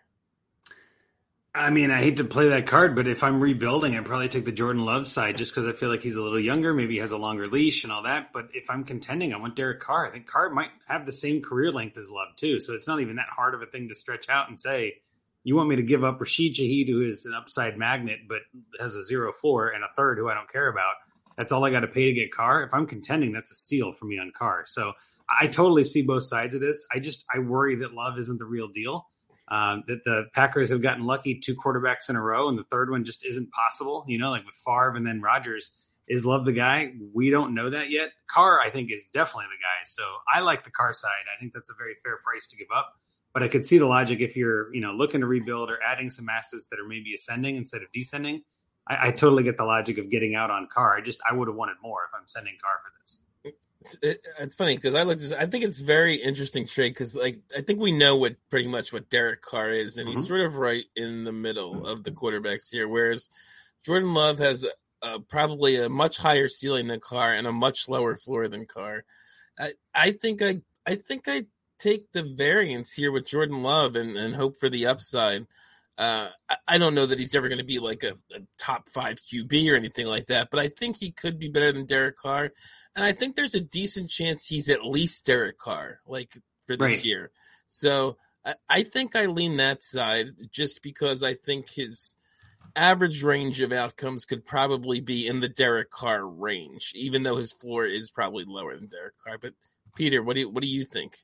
I mean, I hate to play that card, but if I'm rebuilding, I'd probably take the Jordan Love side just because I feel like he's a little younger. Maybe he has a longer leash and all that. But if I'm contending, I want Derek Carr. I think Carr might have the same career length as Love, too. So it's not even that hard of a thing to stretch out and say, you want me to give up Rashid Shaheed, who is an upside magnet but has a zero floor, and a third who I don't care about. That's all I got to pay to get Carr. If I'm contending, that's a steal for me on Carr. So I totally see both sides of this. I just I worry that Love isn't the real deal. Um, that the Packers have gotten lucky two quarterbacks in a row, and the third one just isn't possible. You know, like with Favre and then Rodgers. Is Love the guy? We don't know that yet. Carr, I think, is definitely the guy. So I like the Carr side. I think that's a very fair price to give up. But I could see the logic if you're, you know, looking to rebuild or adding some assets that are maybe ascending instead of descending. I, I totally get the logic of getting out on Carr. I just I would have wanted more if I'm sending Carr for this. It's, it, it's funny because I looked. At this, I think it's very interesting trade because, like, I think we know what pretty much what Derek Carr is, and mm-hmm. he's sort of right in the middle of the quarterbacks here. Whereas Jordan Love has a, a, probably a much higher ceiling than Carr and a much lower floor than Carr. I, I think I, I think I take the variance here with Jordan Love and, and hope for the upside. Uh, I, I don't know that he's ever going to be like a, a top five Q B or anything like that, but I think he could be better than Derek Carr. And I think there's a decent chance he's at least Derek Carr, like for this right. year. So I, I think I lean that side just because I think his average range of outcomes could probably be in the Derek Carr range, even though his floor is probably lower than Derek Carr. But Peter, what do you, what do you think?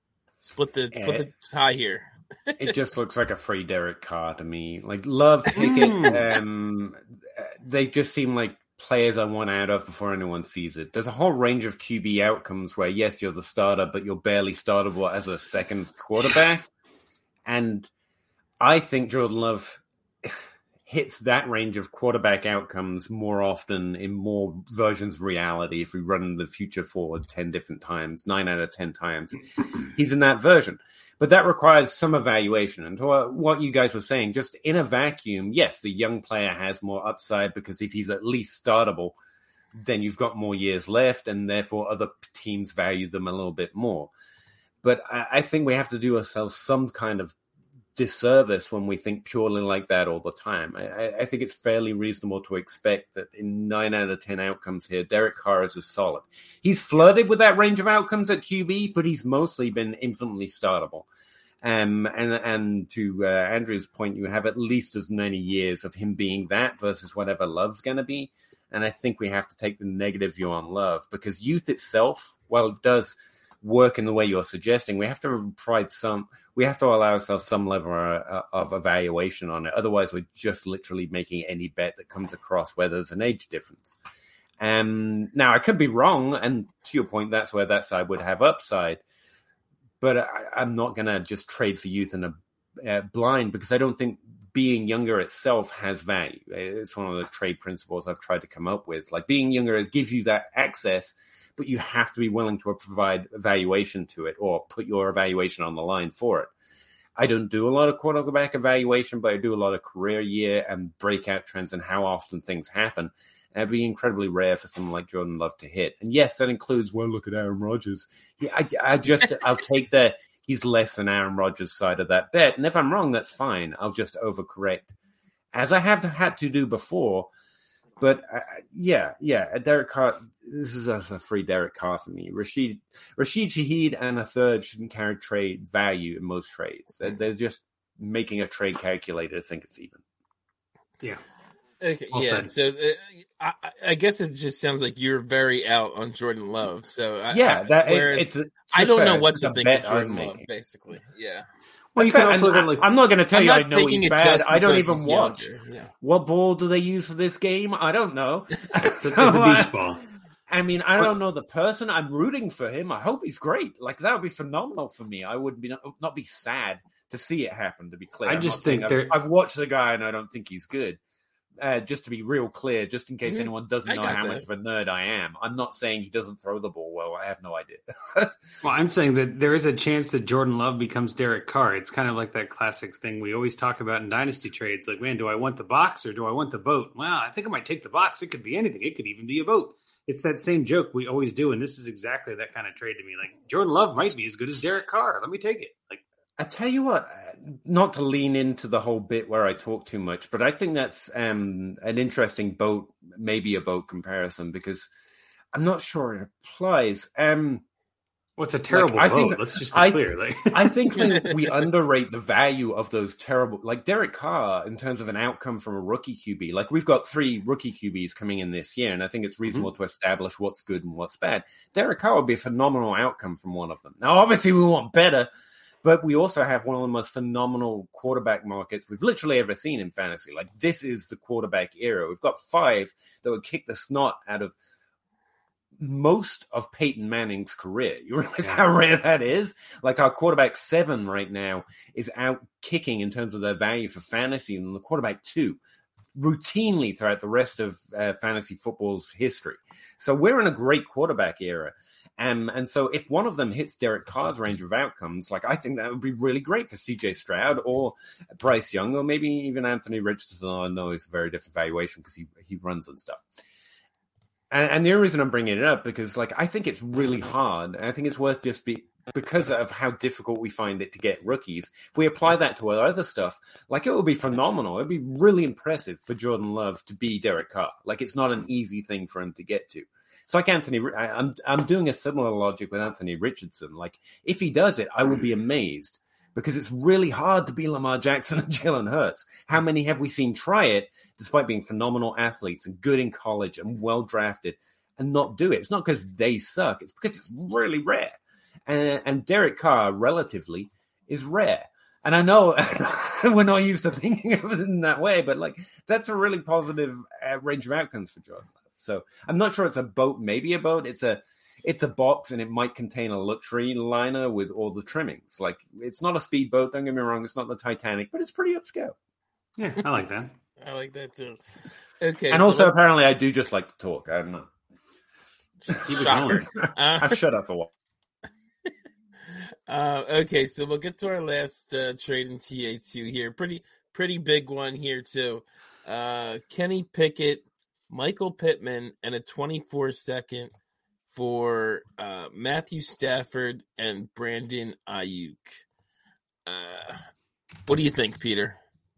Split the, yeah. put the tie here. It just looks like a free Derek Carr to me. Like Love, Pickett, um, they just seem like players I want out of before anyone sees it. There's a whole range of Q B outcomes where, yes, you're the starter, but you're barely startable as a second quarterback. And I think Jordan Love, hits that range of quarterback outcomes more often in more versions of reality. If we run the future forward ten different times, nine out of ten times, he's in that version. But that requires some evaluation. And to what you guys were saying, just in a vacuum, yes, the young player has more upside because if he's at least startable, then you've got more years left, and therefore other teams value them a little bit more. But I, I think we have to do ourselves some kind of disservice when we think purely like that all the time. I, I think it's fairly reasonable to expect that in nine out of ten outcomes here, Derek Carr is a solid. He's flirted with that range of outcomes at Q B, but he's mostly been infinitely startable. Um, and and to uh, Andrew's point, you have at least as many years of him being that versus whatever Love's going to be. And I think we have to take the negative view on Love because youth itself, while it does work in the way you're suggesting, we have to provide some, we have to allow ourselves some level of, of evaluation on it. Otherwise, we're just literally making any bet that comes across where there's an age difference. Um, now, I could be wrong, and to your point, that's where that side would have upside. But I, I'm not going to just trade for youth in a uh, blind because I don't think being younger itself has value. It's one of the trade principles I've tried to come up with. Like being younger is gives you that access, but you have to be willing to provide evaluation to it or put your evaluation on the line for it. I don't do a lot of quarterback evaluation, but I do a lot of career year and breakout trends and how often things happen. And it'd be incredibly rare for someone like Jordan Love to hit. And yes, that includes, well, look at Aaron Rodgers. Yeah, I, I just, I'll take the he's less than Aaron Rodgers side of that bet. And if I'm wrong, that's fine. I'll just overcorrect, as I have had to do before. But uh, yeah, yeah, Derek Carr, this is a, a free Derek Carr for me. Rashid Rashid Shaheed and a third shouldn't carry trade value in most trades. They're, they're just making a trade calculator to think it's even. Yeah. Okay, well yeah, said. so uh, I, I guess it just sounds like you're very out on Jordan Love. So I, yeah, that, whereas it's, it's I don't fair. know what it's to think of Jordan Love, basically. Yeah. Well, you can also look at like I'm not going to tell I'm you not I know thinking he's it bad. just I don't because even he's watch. younger. Yeah. What ball do they use for this game? I don't know. it's, a, it's a beach ball. I mean, I don't know the person. I'm rooting for him. I hope he's great. Like that would be phenomenal for me. I would be not, not be sad to see it happen. To be clear, I I'm just not saying think I've, I've watched the guy and I don't think he's good. Uh, just to be real clear, just in case Mhm. anyone doesn't I know got how that. much of a nerd I am, I'm not saying he doesn't throw the ball well. I have no idea. Well, I'm saying that there is a chance that Jordan Love becomes Derek Carr. It's kind of like that classic thing we always talk about in dynasty trades. Like, man, do I want the box or do I want the boat? Well, I think I might take the box. It could be anything. It could even be a boat. It's that same joke we always do, and this is exactly that kind of trade to me. Like, Jordan Love might be as good as Derek Carr. Let me take it. Like, I tell you what, not to lean into the whole bit where I talk too much, but I think that's um, an interesting boat, maybe a boat comparison, because I'm not sure it applies. Um, what's a terrible like, I boat? think, Let's just be I, clear. Like, I think like, we underrate the value of those terrible, like Derek Carr, in terms of an outcome from a rookie Q B. Like we've got three rookie Q Bs coming in this year, and I think it's reasonable mm-hmm. to establish what's good and what's bad. Derek Carr would be a phenomenal outcome from one of them. Now, obviously, we want better. But we also have one of the most phenomenal quarterback markets we've literally ever seen in fantasy. Like, this is the quarterback era. We've got five that would kick the snot out of most of Peyton Manning's career. You realize how rare that is? Like, our quarterback seven right now is out kicking in terms of their value for fantasy, and the quarterback two routinely throughout the rest of uh, fantasy football's history. So we're in a great quarterback era. Um, and so if one of them hits Derek Carr's range of outcomes, like I think that would be really great for C J Stroud or Bryce Young or maybe even Anthony Richardson. I know it's a very different valuation because he, he runs and stuff. And, and the only reason I'm bringing it up because like I think it's really hard. And I think it's worth just be because of how difficult we find it to get rookies. If we apply that to our other stuff, like it would be phenomenal. It'd be really impressive for Jordan Love to be Derek Carr. Like it's not an easy thing for him to get to. It's like Anthony, I'm I'm doing a similar logic with Anthony Richardson. Like, if he does it, I will be amazed because it's really hard to be Lamar Jackson and Jalen Hurts. How many have we seen try it despite being phenomenal athletes and good in college and well drafted and not do it? It's not because they suck. It's because it's really rare. And, and Derek Carr, relatively, is rare. And I know we're not used to thinking of it in that way, but like that's a really positive uh, range of outcomes for Jordan. So I'm not sure it's a boat, maybe a boat. It's a it's a box, and it might contain a luxury liner with all the trimmings. Like, it's not a speedboat, don't get me wrong. It's not the Titanic, but it's pretty upscale. Yeah, I like that. I like that too. Okay, and so also let's- apparently I do just like to talk. I don't know. Keep it Shocker. going. Uh, I've shut up a while. Uh, okay, so we'll get to our last uh, trade in T A two here. Pretty, pretty big one here too. Uh, Kenny Pickett, Michael Pittman, and a twenty-four second for uh, Matthew Stafford and Brandon Ayuk. Uh, what do you think, Peter?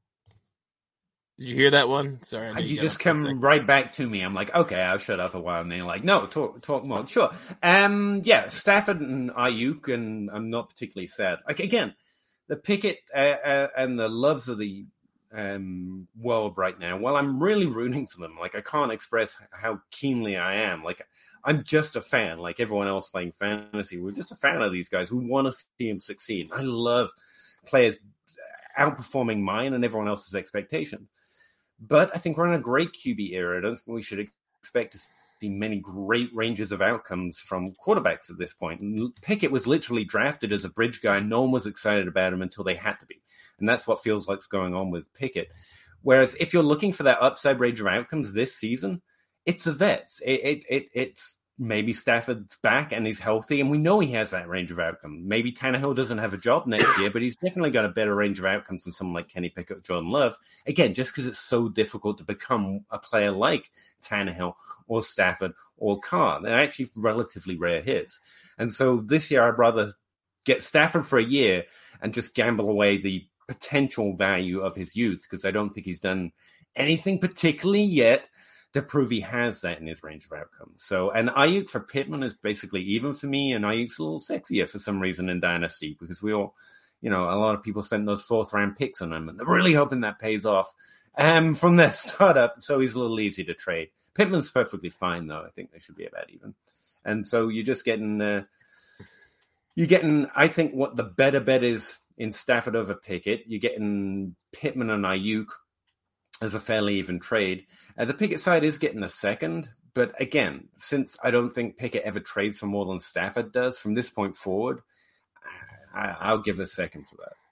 Did you hear that one? Sorry, I know You got just off for a come second. right back to me. I'm like, okay, I'll shut up a while. And then you're like, no, talk, talk more. Sure. Um, yeah, Stafford and Ayuk, and I'm not particularly sad. Like, again, the Pickett uh, uh, and the loves of the um, world right now, well, I'm really rooting for them. Like, I can't express how keenly I am. Like, I'm just a fan, like everyone else playing fantasy. We're just a fan of these guys. We want to see them succeed. I love players outperforming mine and everyone else's expectations. But I think we're in a great Q B era. I don't think we should expect to see many great ranges of outcomes from quarterbacks at this point. Pickett was literally drafted as a bridge guy. No one was excited about him until they had to be. And that's what feels like is going on with Pickett. Whereas if you're looking for that upside range of outcomes this season, it's the vets. It, it, it, it's maybe Stafford's back and he's healthy, and we know he has that range of outcome. Maybe Tannehill doesn't have a job next year, but he's definitely got a better range of outcomes than someone like Kenny Pickett or Jordan Love. Again, just because it's so difficult to become a player like Tannehill or Stafford or Carr. They're actually relatively rare hits. And so this year, I'd rather get Stafford for a year and just gamble away the potential value of his youth, because I don't think he's done anything particularly yet to prove he has that in his range of outcomes. So, and Ayuk for Pittman is basically even for me, and Ayuk's a little sexier for some reason in Dynasty, because we all, you know, a lot of people spent those fourth round picks on him, and they're really hoping that pays off um, from their startup, so he's a little easy to trade. Pittman's perfectly fine, though. I think they should be about even. And so you're just getting, uh, you're getting, I think, what the better bet is in Stafford over Pickett. You're getting Pittman and Ayuk as a fairly even trade. Uh, the Pickett side is getting a second, but again, since I don't think Pickett ever trades for more than Stafford does from this point forward, I, I'll give a second for that.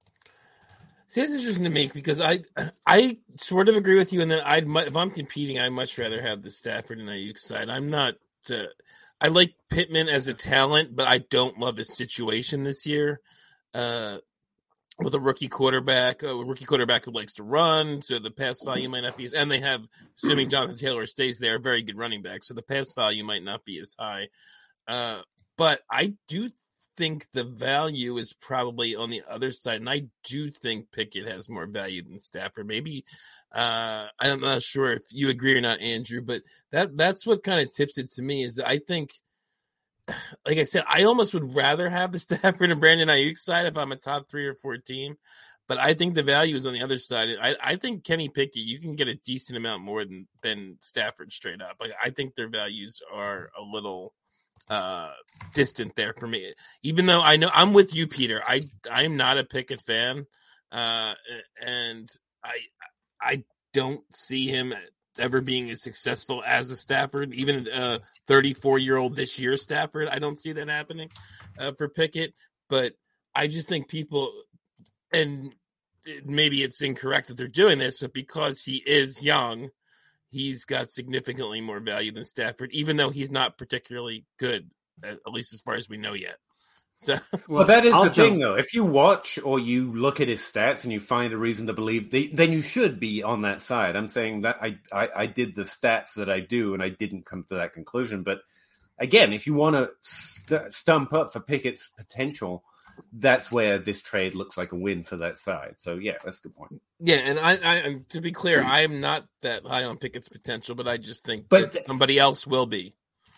See, it's interesting to me because I I sort of agree with you in that I'd mu- if I'm competing, I'd much rather have the Stafford and Ayuk side. I'm not. Uh, I like Pittman as a talent, but I don't love his situation this year. Uh, with a rookie quarterback, a rookie quarterback who likes to run, so the pass value might not be as, and they have, assuming Jonathan Taylor stays there, a very good running back, so the pass value might not be as high. Uh, but I do think the value is probably on the other side, and I do think Pickett has more value than Stafford. Maybe, uh, I'm not sure if you agree or not, Andrew, but that that's what kind of tips it to me, is that I think, like I said, I almost would rather have the Stafford and Brandon Ayuk side if I'm a top three or four team. But I think the value is on the other side. I, I think Kenny Pickett, you can get a decent amount more than, than Stafford straight up. Like, I think their values are a little uh, distant there for me. Even though I know I'm with you, Peter. I I'm not a Pickett fan, uh, and I I don't see him ever being as successful as a Stafford, even a thirty-four-year-old this year Stafford. I don't see that happening uh, for Pickett, but I just think people, and maybe it's incorrect that they're doing this, but because he is young, he's got significantly more value than Stafford, even though he's not particularly good, at least as far as we know yet. So, well, that is I'll the jump. thing, though. If you watch or you look at his stats and you find a reason to believe, they, then you should be on that side. I'm saying that I, I, I did the stats that I do, and I didn't come to that conclusion. But again, if you want to st- stump up for Pickett's potential, that's where this trade looks like a win for that side. So, yeah, that's a good point. yeah, and I, I to be clear, I am not that high on Pickett's potential, but I just think But that somebody else will be.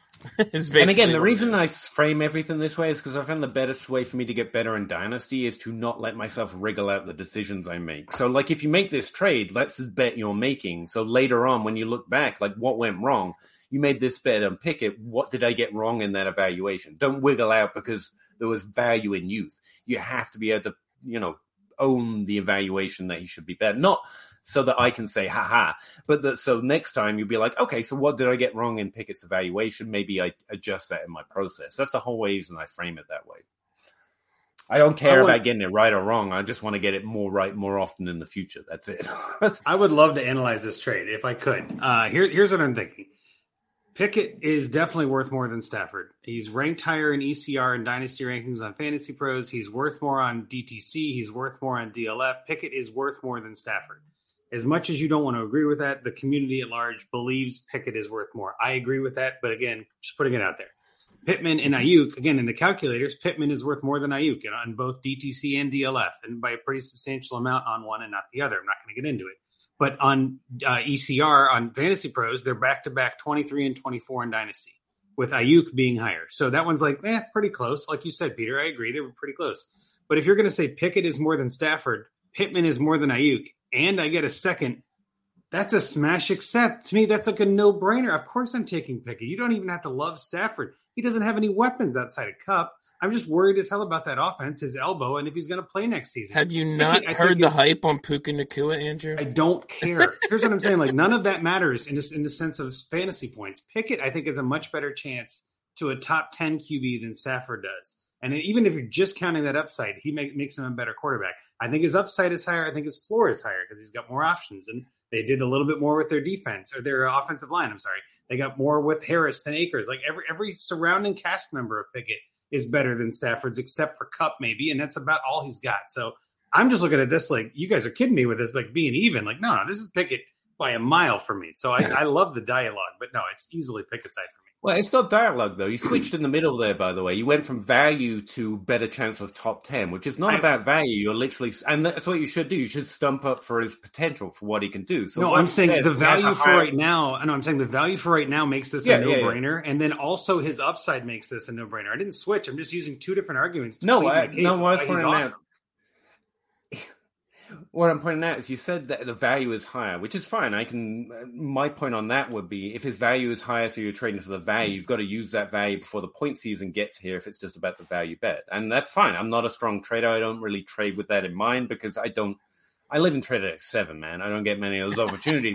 And again, the reason I frame everything this way is because I found the best way for me to get better in Dynasty is to not let myself wriggle out the decisions I make. So, like, if you make this trade, let's just bet you're making. So later on, when you look back, like, what went wrong? You made this bet on Pickett. What did I get wrong in that evaluation? Don't wiggle out because there was value in youth. You have to be able to, you know, own the evaluation that he should be better. Not so that I can say, ha-ha. But that, so next time you'll be like, okay, so what did I get wrong in Pickett's evaluation? Maybe I adjust that in my process. That's the whole reason I frame it that way. I don't care I want, about getting it right or wrong. I just want to get it more right more often in the future. That's it. I would love to analyze this trade if I could. Uh, here, here's what I'm thinking. Pickett is definitely worth more than Stafford. He's ranked higher in E C R and Dynasty rankings on Fantasy Pros. He's worth more on D T C. He's worth more on D L F. Pickett is worth more than Stafford. As much as you don't want to agree with that, the community at large believes Pickett is worth more. I agree with that, but again, just putting it out there. Pittman and Ayuk, again, in the calculators, Pittman is worth more than Ayuk on both D T C and D L F, and by a pretty substantial amount on one and not the other. I'm not going to get into it. But on uh, E C R, on Fantasy Pros, they're back-to-back twenty-three and twenty-four in Dynasty, with Ayuk being higher. So that one's like, eh, pretty close. Like you said, Peter, I agree. They were pretty close. But if you're going to say Pickett is more than Stafford, Pittman is more than Ayuk, and I get a second, that's a smash accept. To me, that's like a no-brainer. Of course I'm taking Pickett. You don't even have to love Stafford. He doesn't have any weapons outside of Kupp. I'm just worried as hell about that offense, his elbow, and if he's going to play next season. Have you not Pickett, heard the hype on Puka Nacua, Andrew? I don't care. Here's what I'm saying. Like, none of that matters in, this, in the sense of fantasy points. Pickett, I think, has a much better chance to a top ten Q B than Stafford does. And even if you're just counting that upside, he make, makes him a better quarterback. I think his upside is higher. I think his floor is higher because he's got more options. And they did a little bit more with their defense or their offensive line. I'm sorry. They got more with Harris than Akers. Like every every surrounding cast member of Pickett is better than Stafford's, except for Kupp maybe, and that's about all he's got. So I'm just looking at this like, you guys are kidding me with this, like being even. Like, no, no, this is Pickett by a mile for me. So I, I love the dialogue, but no, it's easily Pickett's side for me. Well, it's not dialogue, though. You switched in the middle there, by the way. You went from value to better chance of top ten, which is not I, about value. You're literally, and that's what you should do. You should stump up for his potential for what he can do. So no, I'm saying says, the value for higher... right now, I know I'm saying the value for right now makes this yeah, a no-brainer. Yeah, yeah. And then also his upside makes this a no-brainer. I didn't switch. I'm just using two different arguments to no, plead I, my case no, of I was why he's pointing awesome. out. What I'm pointing out is you said that the value is higher, which is fine. I can. My point on that would be if his value is higher, so you're trading for the value, you've got to use that value before the point season gets here if it's just about the value bet. And that's fine. I'm not a strong trader. I don't really trade with that in mind because I don't. I live in Trader X seven, man. I don't get many of those opportunities.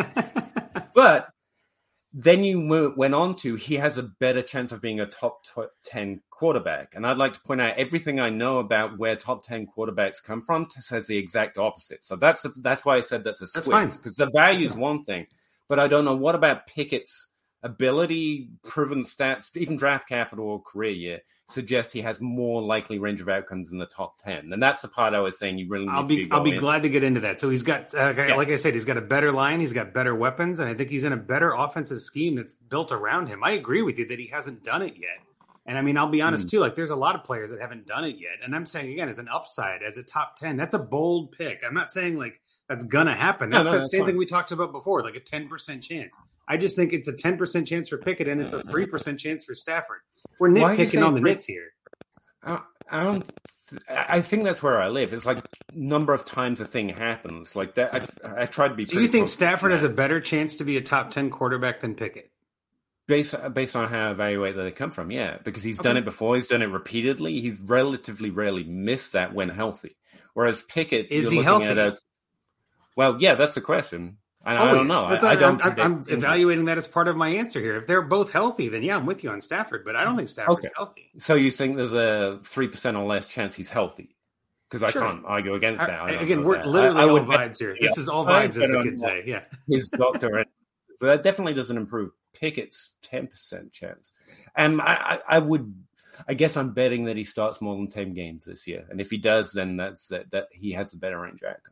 But then you went on to he has a better chance of being a top ten quarterback. And I'd like to point out everything I know about where top ten quarterbacks come from says the exact opposite. So that's that's why I said that's a switch. Because the value is one thing. But I don't know, what about Pickett's ability, proven stats, even draft capital or career year, suggests he has more likely range of outcomes in the top ten. And that's the part I was saying you really need I'll be, to I'll be in. glad to get into that. So he's got, uh, yeah. like I said, he's got a better line. He's got better weapons. And I think he's in a better offensive scheme that's built around him. I agree with you that he hasn't done it yet. And I mean, I'll be honest mm. too, like there's a lot of players that haven't done it yet. And I'm saying, again, as an upside, as a top ten, that's a bold pick. I'm not saying like that's going to happen. That's no, no, that that's same fine. thing we talked about before, like a ten percent chance. I just think it's a ten percent chance for Pickett and it's a three percent chance for Stafford. We're nitpicking on the three? nits here. I don't. I think that's where I live. It's like number of times a thing happens like that. I, I try to be. Do you think Stafford has a better chance to be a top ten quarterback than Pickett? Based based on how I evaluate that they come from, yeah, because he's okay. done it before. He's done it repeatedly. He's relatively rarely missed that when healthy. Whereas Pickett, is you're he looking healthy? At a, well, yeah, that's the question. And I don't know. That's I, I, I don't. I'm, I'm evaluating that as part of my answer here. If they're both healthy, then yeah, I'm with you on Stafford. But I don't think Stafford's okay. healthy. So you think there's a three percent or less chance he's healthy? Because sure. I can't argue against that. I Again, we're that. literally I, I all would, vibes here. Yeah, this is all vibes, as the kids say. Yeah, his doctor, but that definitely doesn't improve Pickett's ten percent chance. And I, I, I would. I guess I'm betting that he starts more than ten games this year, and if he does, then that's that, that he has a better range of outcomes.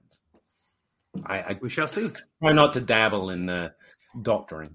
I, I we shall see. Try not to dabble in uh, doctoring.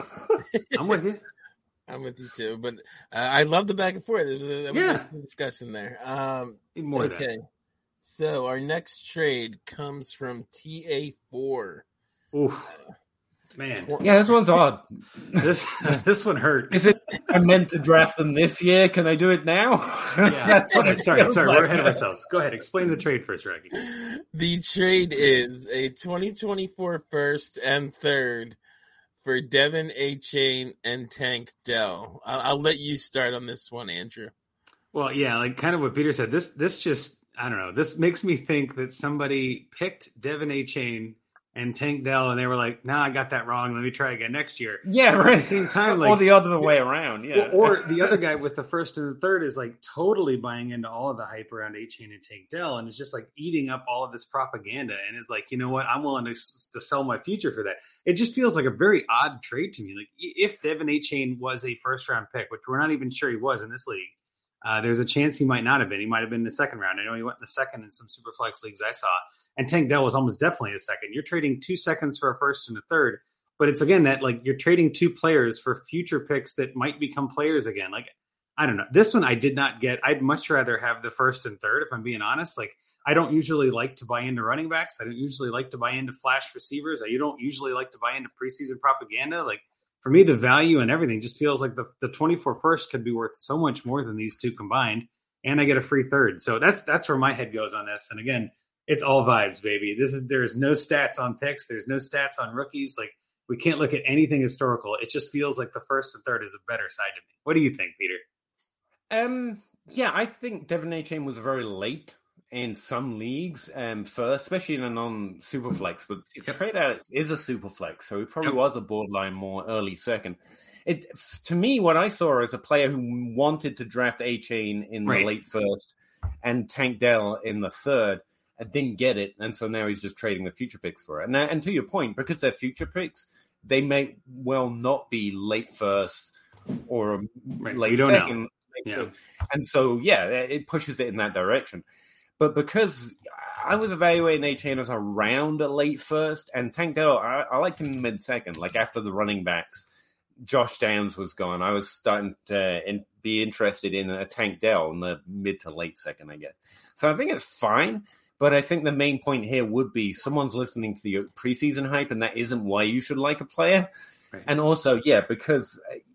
I'm with you. I'm with you too, but uh, I love the back and forth. There was a, there was yeah, a discussion there. Um, more okay, of that. So our next trade comes from T A four. Ooh, man, yeah, this one's odd. this this one hurt. Is it? I meant to draft them this year. Can I do it now? Yeah, that's what I'm sorry. Sorry, like. We're ahead of ourselves. Go ahead, explain the trade first, Rocky. The trade is a twenty twenty-four first and third for Devin Achane and Tank Dell. I'll, I'll let you start on this one, Andrew. Well, yeah, like kind of what Peter said. This this just I don't know. This makes me think that somebody picked Devin Achane and Tank Dell, and they were like, "Nah, I got that wrong. Let me try again next year." Yeah, right. At the same time, like, or the other way around. Yeah. Or, or the other guy with the first and the third is like totally buying into all of the hype around A-Chain and Tank Dell, and it's just like eating up all of this propaganda. And it's like, you know what? I'm willing to to sell my future for that. It just feels like a very odd trade to me. Like if Devin A-Chain was a first round pick, which we're not even sure he was in this league, uh, there's a chance he might not have been. He might have been in the second round. I know he went in the second in some super flex leagues I saw. And Tank Dell was almost definitely a second. You're trading two seconds for a first and a third. But it's, again, that like you're trading two players for future picks that might become players again. Like, I don't know. This one I did not get. I'd much rather have the first and third, if I'm being honest. Like, I don't usually like to buy into running backs. I don't usually like to buy into flash receivers. I don't usually like to buy into preseason propaganda. Like, for me, the value and everything just feels like the, the twenty-four first could be worth so much more than these two combined. And I get a free third. So that's that's where my head goes on this. And again, it's all vibes, baby. This is there's no stats on picks. There's no stats on rookies. Like, we can't look at anything historical. It just feels like the first and third is a better side to me. What do you think, Peter? Um, yeah, I think Devin A-Chain was very late in some leagues, um, first, especially in a non-superflex. But yep. Trade out is a superflex, so he probably yep. was a borderline more early second. It to me, what I saw as a player who wanted to draft A-Chain in the right. late first and Tank Dell in the third. I didn't get it, and so now he's just trading the future picks for it. And, and to your point, because they're future picks, they may well not be late first or right. late second. Yeah. And so, yeah, it pushes it in that direction. But because I was evaluating A-Chain as around a late first, and Tank Dell, I, I liked him mid-second, like after the running backs. Josh Downs was gone. I was starting to in, be interested in a Tank Dell in the mid to late second, I guess. So I think it's fine. But I think the main point here would be someone's listening to the preseason hype, and that isn't why you should like a player. Right. And also, yeah, because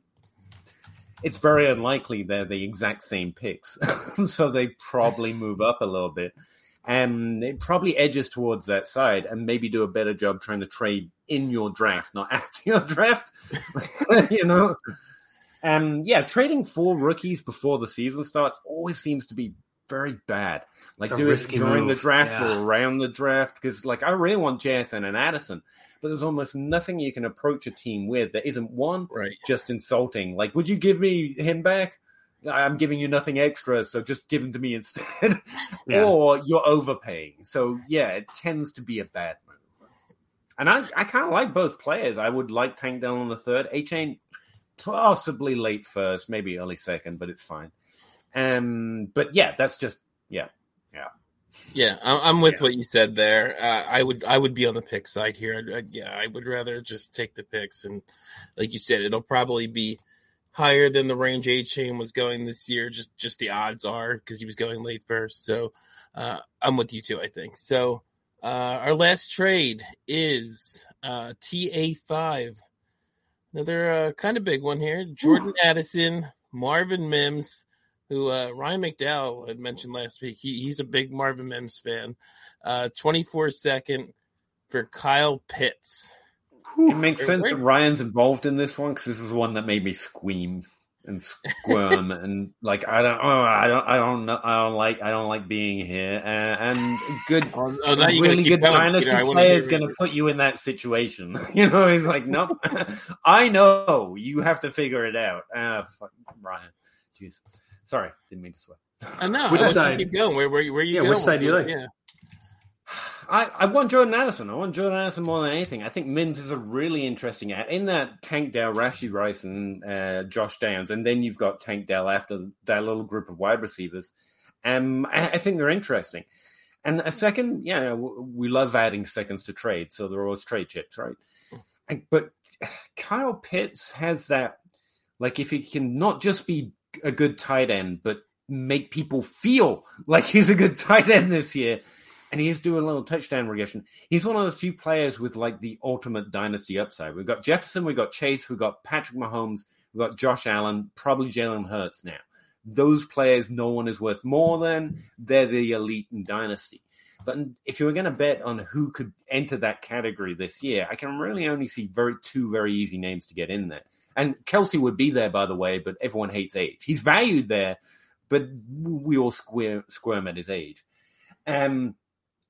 it's very unlikely they're the exact same picks. So they probably move up a little bit. And it probably edges towards that side and maybe do a better job trying to trade in your draft, not after your draft. You know? And yeah, trading for rookies before the season starts always seems to be very bad. Like do it during move. the draft yeah. or around the draft, because like I really want J S N and Addison, but there's almost nothing you can approach a team with that isn't one right. just insulting. Like, would you give me him back? I'm giving you nothing extra, so just give him to me instead. Yeah. Or you're overpaying. So yeah, it tends to be a bad move. And I, I kind of like both players. I would like Tank Dell on the third. A-Chain possibly late first, maybe early second, but it's fine. Um, but yeah, that's just yeah, yeah, yeah. I'm with yeah. what you said there. Uh, I would I would be on the pick side here. I'd, I'd, yeah, I would rather just take the picks, and like you said, it'll probably be higher than the range A-Chain was going this year. Just just the odds are because he was going late first. So uh, I'm with you too. I think so. Uh, our last trade is uh, T A five. Another uh, kind of big one here. Jordan Ooh. Addison, Marvin Mims. Who uh, Ryan McDowell had mentioned last week. He, he's a big Marvin Mims fan. Uh, twenty-four second for Kyle Pitts. It makes sense that Ryan's involved in this one because this is one that made me scream and squirm and like I don't, oh, I don't, I don't know, I don't like, I don't like being here. Uh, and good, oh, oh, really good going. dynasty you know, player is going to put you in that situation. You know, he's like, nope, I know you have to figure it out. Ah, fuck, Ryan, jeez. Sorry, didn't mean to swear. I know. Which I side? Keep going. Where, where, where you yeah, going? Which side do you like? Yeah. I, I want Jordan Addison. I want Jordan Addison more than anything. I think Mims is a really interesting ad. In that Tank Dell, Rashee Rice, and uh, Josh Downs, and then you've got Tank Dell after that little group of wide receivers. Um, I, I think they're interesting. And a second, yeah, we love adding seconds to trade, so they're always trade chips, right? But Kyle Pitts has that, like, if he can not just be a good tight end, but make people feel like he's a good tight end this year. And he is doing a little touchdown regression. He's one of the few players with like the ultimate dynasty upside. We've got Jefferson, we've got Chase, we've got Patrick Mahomes, we've got Josh Allen, probably Jalen Hurts now. Those players, no one is worth more than. They're the elite in dynasty. But if you were going to bet on who could enter that category this year, I can really only see very two very easy names to get in there. And Kelsey would be there, by the way, but everyone hates age. He's valued there, but we all squirm, squirm at his age. Um,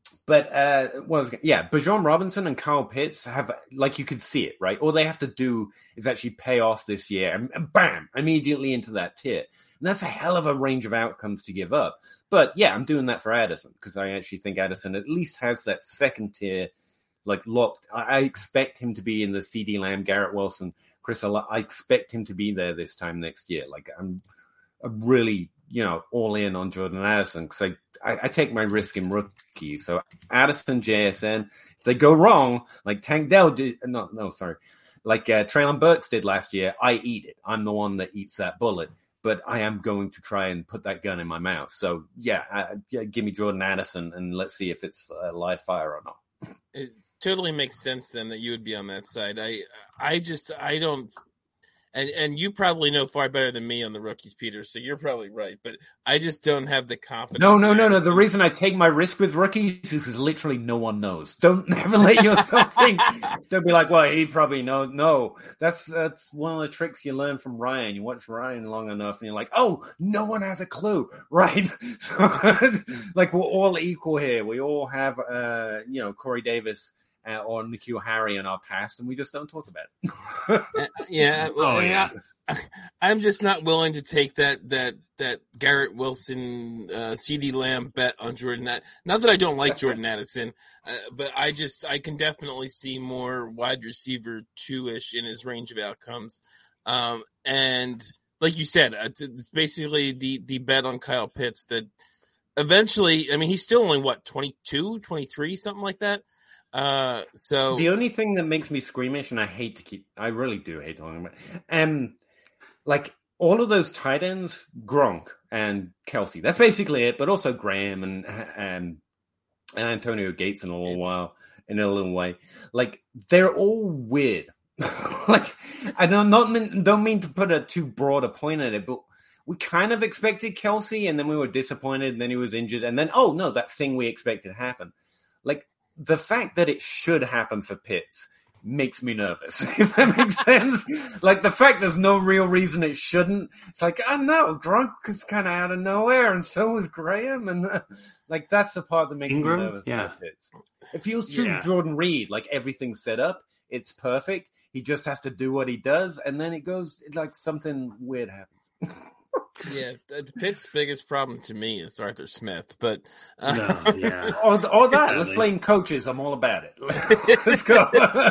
but uh, what was yeah, Bijan Robinson and Kyle Pitts have, like, you could see it, right? All they have to do is actually pay off this year, and bam, immediately into that tier. And that's a hell of a range of outcomes to give up. But yeah, I'm doing that for Addison because I actually think Addison at least has that second tier, like, locked. I expect him to be in the CeeDee Lamb, Garrett Wilson, Chris. I expect him to be there this time next year. Like, I'm, I'm really, you know, all in on Jordan Addison because I, I, I take my risk in rookies. So Addison, J S N. If they go wrong, like Tank Dell did, no, no, sorry, like uh, Treylon Burks did last year, I eat it. I'm the one that eats that bullet. But I am going to try and put that gun in my mouth. So, yeah, uh, yeah give me Jordan Addison, and let's see if it's uh, live fire or not. It totally makes sense, then, that you would be on that side. I I just, I don't, and, and you probably know far better than me on the rookies, Peter, so you're probably right. But I just don't have the confidence. No, no, no, no. The reason I take my risk with rookies is because literally no one knows. Don't never let yourself think. Don't be like, well, he probably knows. No, that's that's one of the tricks you learn from Ryan. You watch Ryan long enough, and you're like, oh, no one has a clue, right? So, like, we're all equal here. We all have, uh, you know, Corey Davis uh, or N'Keal Harry in our past, and we just don't talk about it. uh, yeah, well, oh yeah. I, I'm just not willing to take that that that Garrett Wilson, uh, CeeDee Lamb bet on Jordan. Not that I don't like Jordan Addison, uh, but I just I can definitely see more wide receiver two-ish in his range of outcomes. Um, and like you said, it's basically the the bet on Kyle Pitts that eventually, I mean, he's still only what twenty-two, twenty-three, something like that. Uh, so the only thing that makes me squeamish, and I hate to keep, I really do hate talking about, um, like all of those tight ends, Gronk and Kelsey. That's basically it. But also Graham and and, and Antonio Gates in a little it's... while, in a little way. Like they're all weird. Like I don't not mean, don't mean to put a too broad a point at it, but we kind of expected Kelsey, and then we were disappointed, and then he was injured, and then oh no, that thing we expected happened. Like. The fact that it should happen for Pitts makes me nervous, if that makes sense. Like, the fact there's no real reason it shouldn't. It's like, oh, no, Gronk is kind of out of nowhere, and so was Graham. And, uh, like, that's the part that makes Ingram? me nervous yeah. about Pitts. It feels too yeah. Jordan Reed, like, everything's set up. It's perfect. He just has to do what he does, and then it goes, like, something weird happens. Yeah, Pitt's biggest problem to me is Arthur Smith, but uh... no, yeah, or, or that. Let's blame coaches. I'm all about it. Let's go.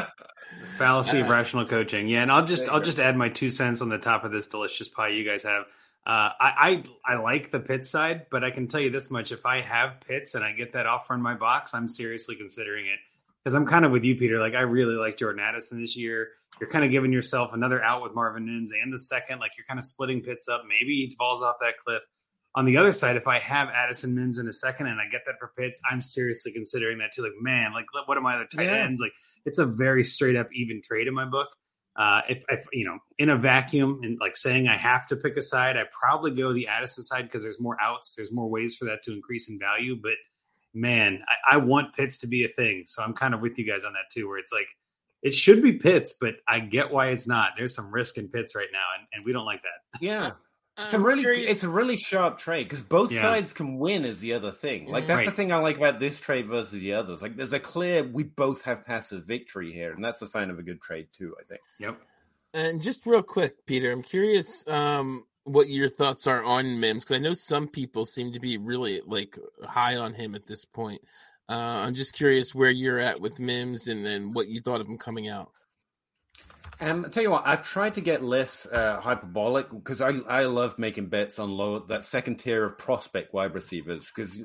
Fallacy of rational coaching. Yeah, and I'll just I'll just add my two cents on the top of this delicious pie you guys have. Uh, I, I I like the Pitts side, but I can tell you this much: if I have Pitts and I get that offer in my box, I'm seriously considering it because I'm kind of with you, Peter. Like I really like Jordan Addison this year. You're kind of giving yourself another out with Marvin Mims and the second. Like you're kind of splitting Pitts up. Maybe he falls off that cliff. On the other side, if I have Addison Mims in a second and I get that for Pitts, I'm seriously considering that too. Like, man, like what are my other tight yeah. ends? Like it's a very straight up even trade in my book. Uh, if, if you know, in a vacuum and like saying I have to pick a side, I probably go the Addison side because there's more outs. There's more ways for that to increase in value. But man, I, I want Pitts to be a thing. So I'm kind of with you guys on that too, where it's like, it should be Pitts, but I get why it's not. There's some risk in Pitts right now, and, and we don't like that. Yeah. It's a really it's a really sharp trade because both yeah. sides can win is the other thing. Like that's right. the thing I like about this trade versus the others. Like there's a clear we both have passive victory here, and that's a sign of a good trade too, I think. Yep. And just real quick, Peter, I'm curious um, what your thoughts are on Mims because I know some people seem to be really like high on him at this point. Uh, I'm just curious where you're at with Mims and then what you thought of him coming out. Um, I'll tell you what, I've tried to get less uh, hyperbolic because I, I love making bets on low that second tier of prospect wide receivers because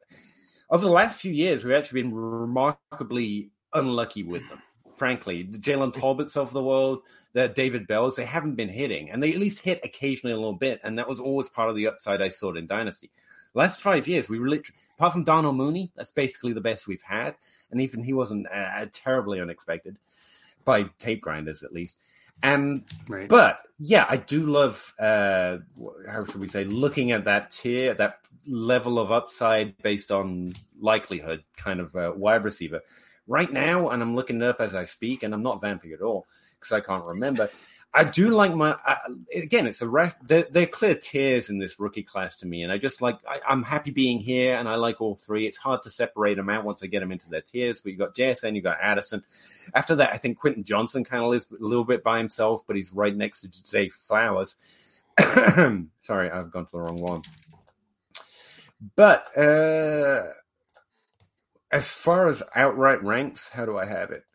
over the last few years, we've actually been remarkably unlucky with them. Frankly, the Jalen Talbots of the world, the David Bells, they haven't been hitting, and they at least hit occasionally a little bit, and that was always part of the upside I saw in Dynasty. Last five years, we really, apart from Darnell Mooney, that's basically the best we've had. And even he wasn't uh, terribly unexpected by tape grinders, at least. Um, right. But yeah, I do love, uh, how should we say, looking at that tier, that level of upside based on likelihood kind of uh, wide receiver. Right now, and I'm looking it up as I speak, and I'm not vamping at all because I can't remember. I do like my, I, again, it's a, ref, they're, they're clear tiers in this rookie class to me. And I just like, I, I'm happy being here and I like all three. It's hard to separate them out once I get them into their tiers, but you got J S N, you got Addison. After that, I think Quentin Johnson kind of lives a little bit by himself, but he's right next to Zay Flowers. Sorry, I've gone to the wrong one. But, uh, as far as outright ranks, how do I have it?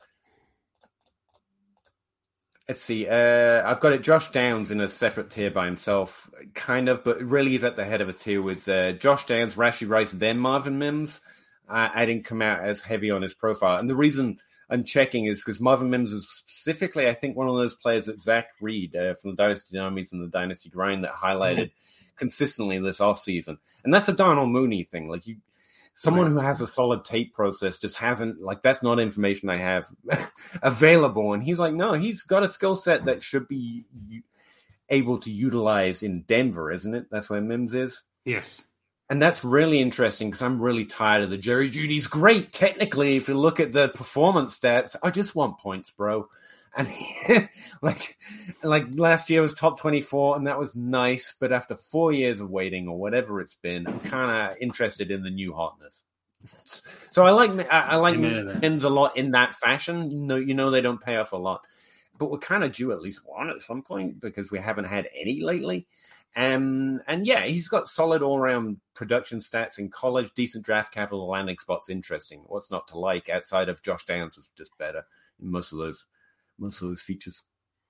Let's see. Uh, I've got it Josh Downs in a separate tier by himself, kind of, but really he's at the head of a tier with uh, Josh Downs, Rashee Rice, then Marvin Mims. Uh, I didn't come out as heavy on his profile. And the reason I'm checking is because Marvin Mims is specifically, I think, one of those players that Zach Reed uh, from the Dynasty Armies and the Dynasty Grind that highlighted consistently this offseason. And that's a Darnell Mooney thing. Like you, Someone who has a solid tape process just hasn't, like, that's not information I have available. And he's like, no, he's got a skill set that should be able to utilize in Denver, isn't it? That's where Mims is. Yes. And that's really interesting because I'm really tired of the Jerry Jeudy's great. Technically, if you look at the performance stats, I just want points, bro. And he, like, like last year was top twenty-four, and that was nice. But after four years of waiting, or whatever it's been, I'm kind of interested in the new hotness. So I like I, I like Mims a lot in that fashion. You know, you know they don't pay off a lot, but we're kind of due at least one at some point because we haven't had any lately. Um, and yeah, he's got solid all-round production stats in college, decent draft capital, landing spots. Interesting. What's not to like outside of Josh Downs was just better in most of those. Most of those features.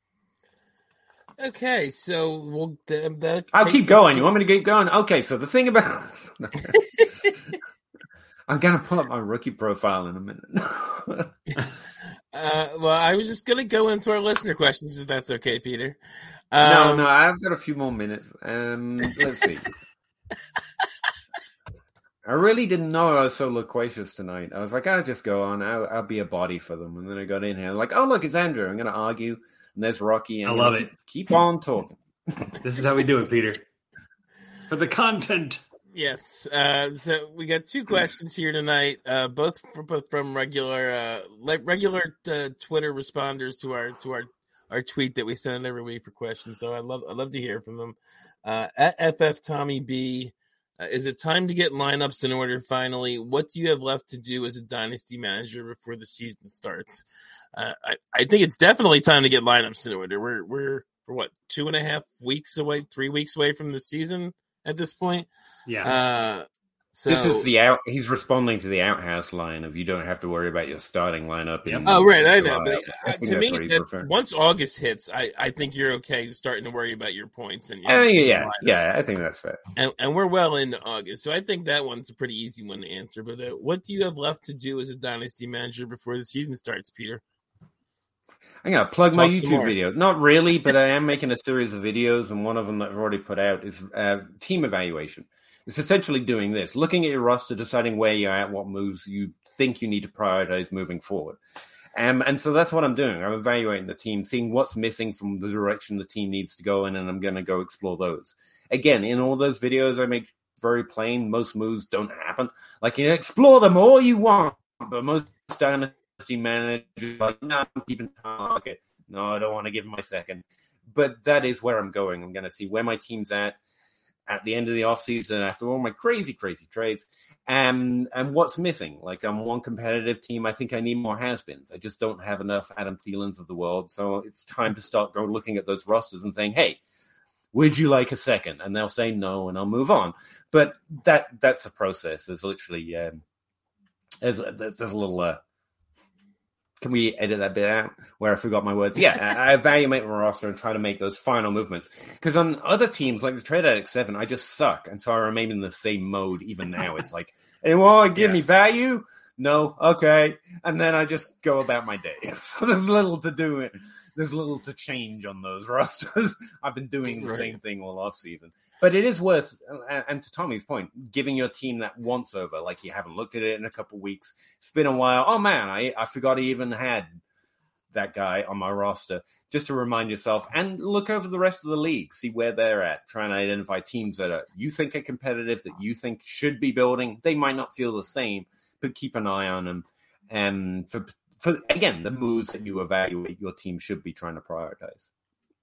Okay, so we'll. Uh, that I'll keep going. You want me to keep going? Okay, so the thing about I'm gonna pull up my rookie profile in a minute. uh, well, I was just gonna go into our listener questions, if that's okay, Peter. Um, no, no, I've got a few more minutes. Um, let's see. I really didn't know I was so loquacious tonight. I was like, I'll just go on. I'll, I'll be a body for them. And then I got in here. Like, oh, look, it's Andrew. I'm going to argue. And there's Rocky. And I love it. Keep on talking. This is how we do it, Peter. For the content. Yes. Uh, so we got two questions here tonight, uh, both for, both from regular uh, like regular uh, Twitter responders to our to our, our tweet that we send every week for questions. So I love I love to hear from them. Uh, at F F Tommy B. Uh, is it time to get lineups in order finally? What do you have left to do as a dynasty manager before the season starts? Uh, I, I think it's definitely time to get lineups in order. We're we're we're what two and a half weeks away, three weeks away from the season at this point. Yeah. Uh, so this is the out. He's responding to the outhouse line of you don't have to worry about your starting lineup. In oh right, I know. But I to me, that, once August hits, I, I think you're okay starting to worry about your points and. Your I mean, yeah, yeah, I think that's fair. And, and we're well into August, so I think that one's a pretty easy one to answer. But uh, what do you have left to do as a dynasty manager before the season starts, Peter? I'm going to plug Talk my YouTube video. Not really, but I am making a series of videos, and one of them that I've already put out is uh, team evaluation. It's essentially doing this, looking at your roster, deciding where you're at, what moves you think you need to prioritize moving forward. Um, and so that's what I'm doing. I'm evaluating the team, seeing what's missing from the direction the team needs to go in, and I'm going to go explore those. Again, in all those videos, I make very plain, most moves don't happen. Like, you explore them all you want, but most dynasty managers are like, no, I'm keeping target. No, I don't want to give him my second. But that is where I'm going. I'm going to see where my team's at. At the end of the offseason, after all my crazy, crazy trades, and and what's missing? Like, I'm one competitive team. I think I need more has-beens. I just don't have enough Adam Thielens of the world. So it's time to start going looking at those rosters and saying, hey, would you like a second? And they'll say no, and I'll move on. But that that's the process. There's literally um, there's, there's, there's a little... Uh, Can we edit that bit out where I forgot my words? Yeah, I evaluate my roster and try to make those final movements. Because on other teams, like the Trade Addict seven, I just suck. And so I remain in the same mode even now. It's like, anyone give yeah. me value? No? Okay. And then I just go about my day. So there's little to do. There's little to change on those rosters. I've been doing the right. same thing all offseason. But it is worth, and to Tommy's point, giving your team that once over, like you haven't looked at it in a couple of weeks. It's been a while. Oh, man, I, I forgot I even had that guy on my roster. Just to remind yourself and look over the rest of the league, see where they're at, try and identify teams that are you think are competitive, that you think should be building. They might not feel the same, but keep an eye on them. And for, for again, the moves that you evaluate, your team should be trying to prioritize.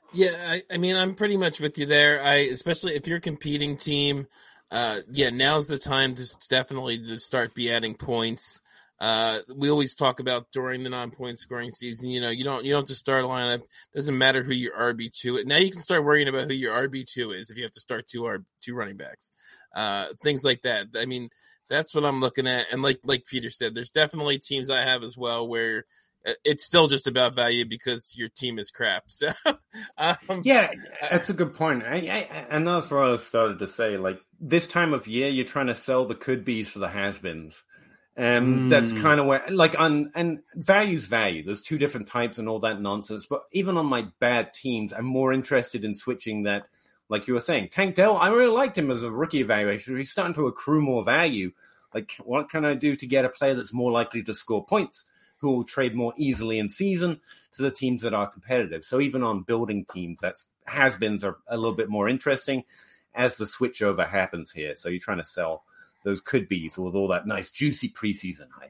Yeah, I, I mean, I'm pretty much with you there. I, especially if you're a competing team, uh, yeah, now's the time to definitely to start be adding points. Uh, we always talk about during the non-point scoring season, you know, you don't, you don't have to start a lineup. Doesn't matter who your R B two is. Now you can start worrying about who your R B two is if you have to start two R two running backs, uh, things like that. I mean, that's what I'm looking at. And like, like Peter said, there's definitely teams I have as well where it's still just about value because your team is crap. So, um, yeah, that's a good point. I, I, and that's what I started to say. Like this time of year, you're trying to sell the could-be's for the has-beens. Um, mm. That's kind of where, like, on and value's value. There's two different types and all that nonsense. But even on my bad teams, I'm more interested in switching that. Like you were saying, Tank Dell, I really liked him as a rookie evaluation. He's starting to accrue more value. Like, what can I do to get a player that's more likely to score points, who will trade more easily in season to the teams that are competitive? So even on building teams, that's has-beens are a little bit more interesting as the switchover happens here. So you're trying to sell those could-be's with all that nice, juicy preseason hype.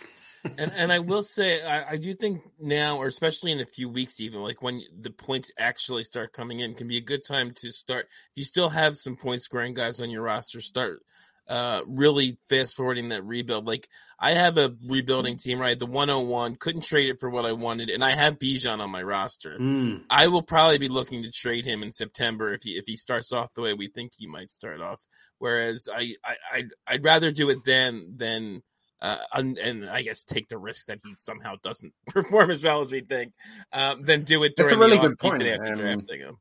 and and I will say, I, I do think now, or especially in a few weeks even, like when the points actually start coming in, can be a good time to start. If you still have some point-scoring guys on your roster, start uh, really fast-forwarding that rebuild. Like, I have a rebuilding team, right? The one oh one, couldn't trade it for what I wanted, and I have Bijan on my roster. Mm. I will probably be looking to trade him in September if he if he starts off the way we think he might start off. Whereas I, I, I'd, I'd rather do it then than uh, and, and I guess take the risk that he somehow doesn't perform as well as we think, um, than do it during That's a really the good point. after Um, drafting him.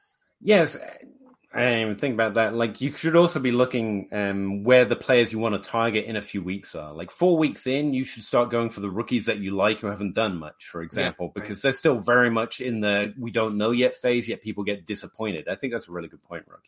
Yes, I didn't even think about that. Like, you should also be looking um, where the players you want to target in a few weeks are. Like, four weeks in, you should start going for the rookies that you like who haven't done much, for example, yeah, because right. they're still very much in the we don't know yet phase, yet people get disappointed. I think that's a really good point, Rocky.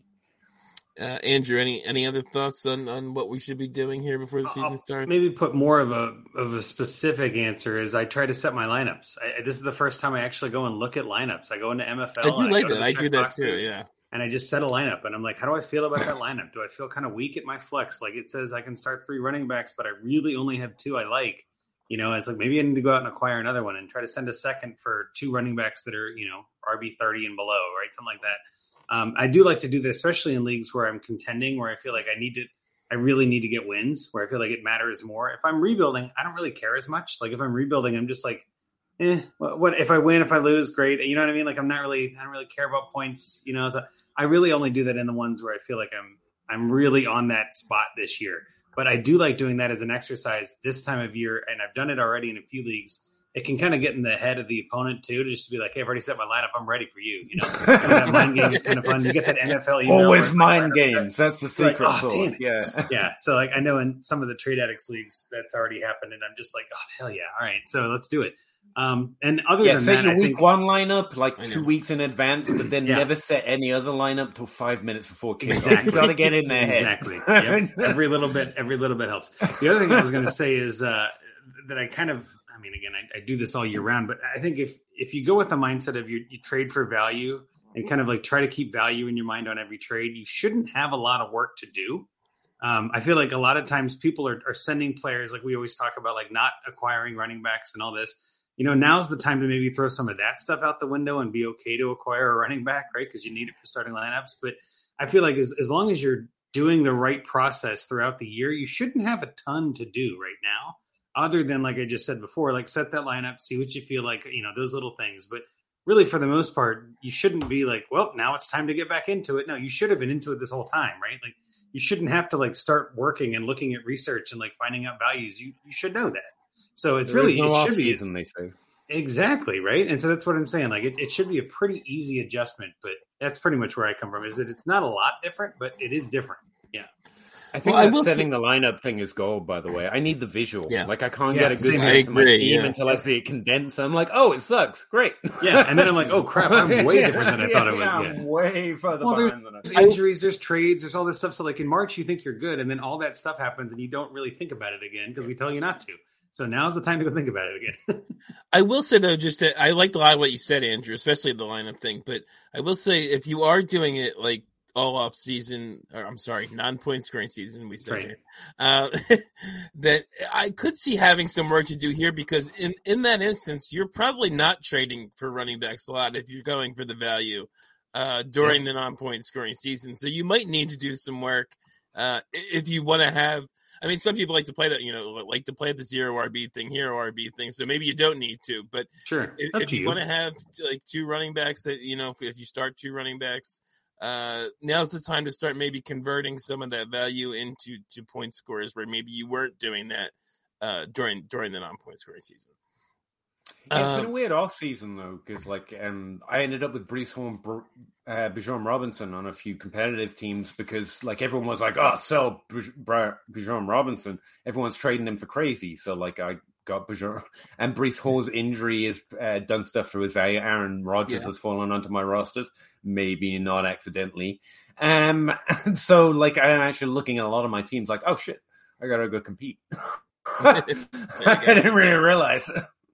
Uh, Andrew, any any other thoughts on, on what we should be doing here before the season I'll starts? Maybe put more of a of a specific answer is I try to set my lineups. I, this is the first time I actually go and look at lineups. I go into M F L. I do like I that. I do that too, yeah. And I just set a lineup, and I'm like, how do I feel about that lineup? Do I feel kind of weak at my flex? Like, it says I can start three running backs, but I really only have two I like. You know, it's like maybe I need to go out and acquire another one and try to send a second for two running backs that are, you know, R B thirty and below, right? Something like that. Um, I do like to do this, especially in leagues where I'm contending, where I feel like I need to, I really need to get wins, where I feel like it matters more. If I'm rebuilding, I don't really care as much. Like, if I'm rebuilding, I'm just like, eh, what, what if I win, if I lose, great. You know what I mean? Like, I'm not really, I don't really care about points, you know, so I really only do that in the ones where I feel like I'm, I'm really on that spot this year. But I do like doing that as an exercise this time of year. And I've done it already in a few leagues. It can kind of get in the head of the opponent too, to just be like, hey, I've already set my lineup. I'm ready for you. You know, kind of that mind game is kind of fun. You get that N F L email. Always mind games. That's the secret like, oh, sauce. Yeah. Yeah. So like, I know in some of the trade addicts leagues that's already happened. And I'm just like, oh, hell yeah. All right. So let's do it. Um, and other yeah, than set that, your I week think, one lineup like two weeks in advance, but then yeah. never set any other lineup till five minutes before kickoff. Exactly. You got to get in there. Exactly. Yep. Every little bit, every little bit helps. The other thing I was going to say is uh, that I kind of, I mean, again, I, I do this all year round, but I think if if you go with the mindset of you, you trade for value and kind of like try to keep value in your mind on every trade, you shouldn't have a lot of work to do. Um, I feel like a lot of times people are, are sending players, like we always talk about, like not acquiring running backs and all this. You know, now's the time to maybe throw some of that stuff out the window and be okay to acquire a running back, right? Because you need it for starting lineups. But I feel like as, as long as you're doing the right process throughout the year, you shouldn't have a ton to do right now, other than, like I just said before, like set that lineup, see what you feel like, you know, those little things. But really, for the most part, you shouldn't be like, well, now it's time to get back into it. No, you should have been into it this whole time, right? Like, you shouldn't have to like start working and looking at research and like finding out values. You you should know that. So it's there really, no it should be. Season, they say. Exactly, right? And so that's what I'm saying. Like, it, it should be a pretty easy adjustment, but that's pretty much where I come from, is that it's not a lot different, but it is different. Yeah. I think well, that I setting say- the lineup thing is gold, by the way. I need the visual. Yeah. Like, I can't Yeah, get a good same here. sense of my I agree, team yeah. until I see it condensed. I'm like, oh, it sucks. Great. Yeah, and then I'm like, oh, crap, I'm way different than I thought I was. Yeah, Yeah. I'm way further Well, behind than I there's thought. injuries, there's trades, there's all this stuff. So, like, in March, you think you're good, and then all that stuff happens, and you don't really think about it again because we tell you not to. So now's the time to go think about it again. I will say, though, just to, I liked a lot of what you said, Andrew, especially the lineup thing. But I will say, if you are doing it like all off season, or I'm sorry, non-point scoring season, we say Right. here, uh, that I could see having some work to do here because in, in that instance, you're probably not trading for running backs a lot if you're going for the value uh, during yeah. the non-point scoring season. So you might need to do some work uh, if you want to have, I mean, some people like to play that, you know, like to play the zero R B thing, hero R B thing. So maybe you don't need to, but sure, if, if you, you. want to have like two running backs that, you know, if, if you start two running backs, uh, now's the time to start maybe converting some of that value into to point scores where maybe you weren't doing that uh, during during the non-point scoring season. It's um, been a weird off season though, because like um, I ended up with Breece Hall and Br- uh, Bijan Robinson on a few competitive teams because like everyone was like, "Oh, sell Br- Bijan Robinson." Everyone's trading him for crazy, so like I got Bijan and Breece Hall's injury has uh, done stuff to his value. Aaron Rodgers yeah. has fallen onto my rosters, maybe not accidentally. Um, and so like I'm actually looking at a lot of my teams, like, "Oh shit, I gotta go compete." I didn't really realize.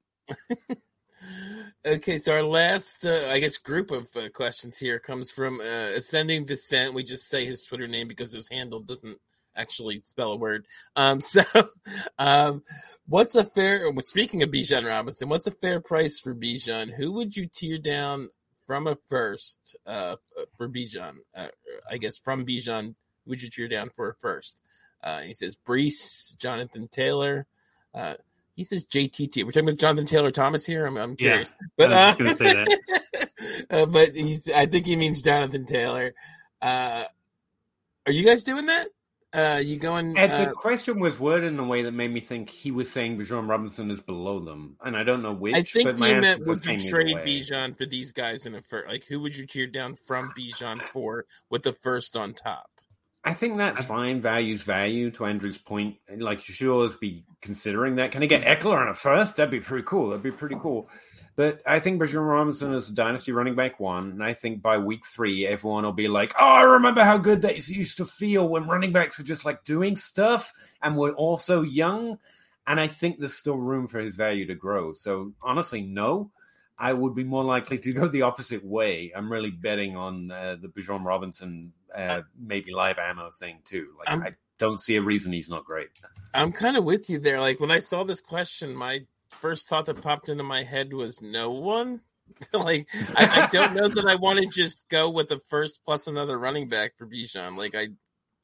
Okay, so our last, uh, I guess, group of uh, questions here comes from uh, Ascending Descent. We just say his Twitter name because his handle doesn't actually spell a word. Um, so, um, what's a fair? Speaking of Bijan Robinson, what's a fair price for Bijan? Who would you tear down from a first uh, for Bijan? Uh, I guess from Bijan, who would you tear down for a first? Uh, he says Breece, Jonathan Taylor. Uh, He says J T T. We're talking about Jonathan Taylor Thomas here. I'm, I'm curious, yeah, but I was uh, just going to say that. uh, but he's. I think he means Jonathan Taylor. Uh, are you guys doing that? Uh, you going? Ed, uh, the question was worded in a way that made me think he was saying Bijan Robinson is below them, and I don't know which. I think but my he meant would you trade Bijan for these guys in a first? Like, who would you tear down from Bijan for with the first on top? I think that's fine. Value's value, to Andrew's point. Like, you should always be considering that. Can I get Eckler on a first? That'd be pretty cool. That'd be pretty cool. But I think Bijan Robinson is a dynasty running back one, and I think by week three, everyone will be like, oh, I remember how good that used to feel when running backs were just, like, doing stuff and were also young. And I think there's still room for his value to grow. So, honestly, no. I would be more likely to go the opposite way. I'm really betting on uh, the Bijan Robinson uh, maybe live ammo thing too. Like I'm, I don't see a reason he's not great. I'm kind of with you there. Like when I saw this question, my first thought that popped into my head was no one. like I, I don't know that I want to just go with the first plus another running back for Bijan. Like I,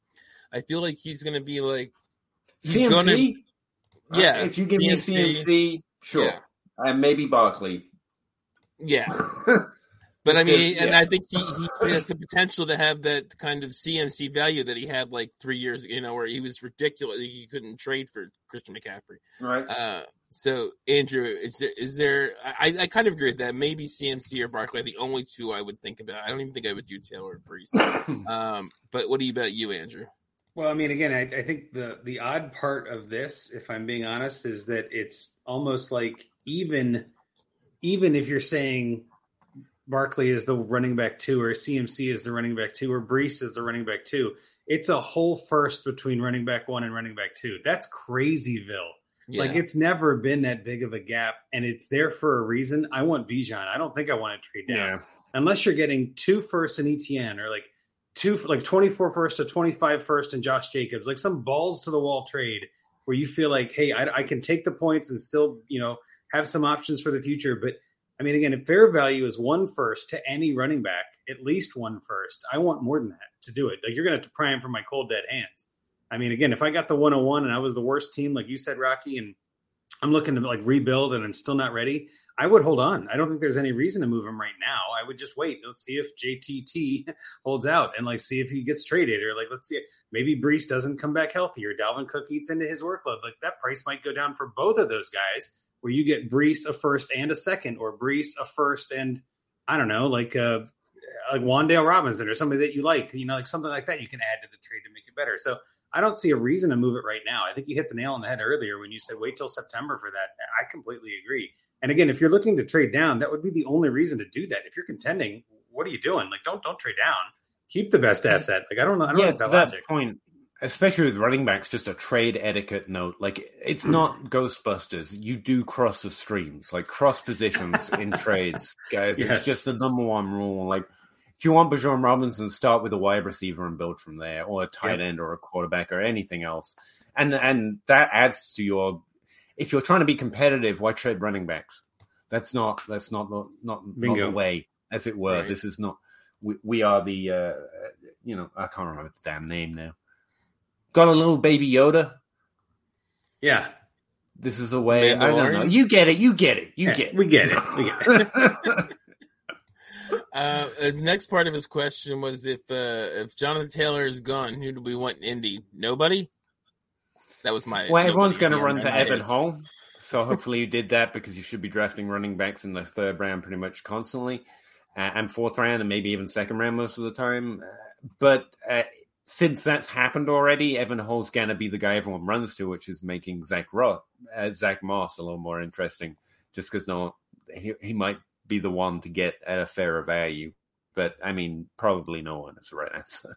I feel like he's going to be like he's C M C. Gonna, yeah, uh, if you give C M C, me C M C, sure, yeah. and uh, maybe Barkley. Yeah. But I mean, yeah. and I think he, he has the potential to have that kind of C M C value that he had like three years, you know, where he was ridiculous. He couldn't trade for Christian McCaffrey. Right. Uh, so, Andrew, is there, is there I, I kind of agree with that. Maybe C M C or Barkley are the only two I would think about. I don't even think I would do Taylor or Breece. um, but what do you about you, Andrew? Well, I mean, again, I, I think the, the odd part of this, if I'm being honest, is that it's almost like even – even if you're saying Barkley is the running back two or C M C is the running back two or Breece is the running back two, it's a whole first between running back one and running back two. That's crazyville. Yeah. Like it's never been that big of a gap and it's there for a reason. I want Bijan. I don't think I want to trade down yeah. unless you're getting two firsts in E T N or like two, like twenty-four first to twenty-five first in Josh Jacobs, like some balls to the wall trade where you feel like, hey, I, I can take the points and still, you know, have some options for the future. But I mean, again, if fair value is one first to any running back, at least one first, I want more than that to do it. Like you're going to have to pry him from my cold dead hands. I mean, again, if I got the one oh one and I was the worst team, like you said, Rocky, and I'm looking to like rebuild and I'm still not ready, I would hold on. I don't think there's any reason to move him right now. I would just wait. Let's see if J T T holds out and like see if he gets traded or like, let's see, maybe Breece doesn't come back healthy or Dalvin Cook eats into his workload. Like that price might go down for both of those guys, where you get Breece a first and a second, or Breece a first and I don't know, like uh, like Wan'Dale Robinson or somebody that you like, you know, like something like that you can add to the trade to make it better. So I don't see a reason to move it right now. I think you hit the nail on the head earlier when you said wait till September for that. I completely agree. And again, if you're looking to trade down, that would be the only reason to do that. If you're contending, what are you doing? Like don't don't trade down. Keep the best asset. Like I don't know. I don't yeah, know that, that logic. point. Especially with running backs, just a trade etiquette note. Like, it's not Ghostbusters. You do cross the streams, like cross positions in trades, guys. Yes. It's just the number one rule. Like, if you want Bijan Robinson, start with a wide receiver and build from there, or a tight yeah. end or a quarterback or anything else. And and that adds to your, if you're trying to be competitive, why trade running backs? That's not that's not not, not, not the way, as it were. Right. This is not, we, we are the, uh, you know, I can't remember the damn name now. Got a little baby Yoda? Yeah. This is a way, I don't know. You get it, you get it, you yeah, get it. We get it, we get it. Uh, his next part of his question was if uh, if Jonathan Taylor is gone, who do we want in Indy? Nobody? That was my... Well, everyone's going to run to Evan Hull, so hopefully you did that because you should be drafting running backs in the third round pretty much constantly, uh, and fourth round and maybe even second round most of the time. Uh, but uh, since that's happened already, Evan Hull's going to be the guy everyone runs to, which is making Zach, Ross, uh, Zach Moss a little more interesting, just because no, he, he might be the one to get at a fairer value, but I mean, probably no one is the right answer.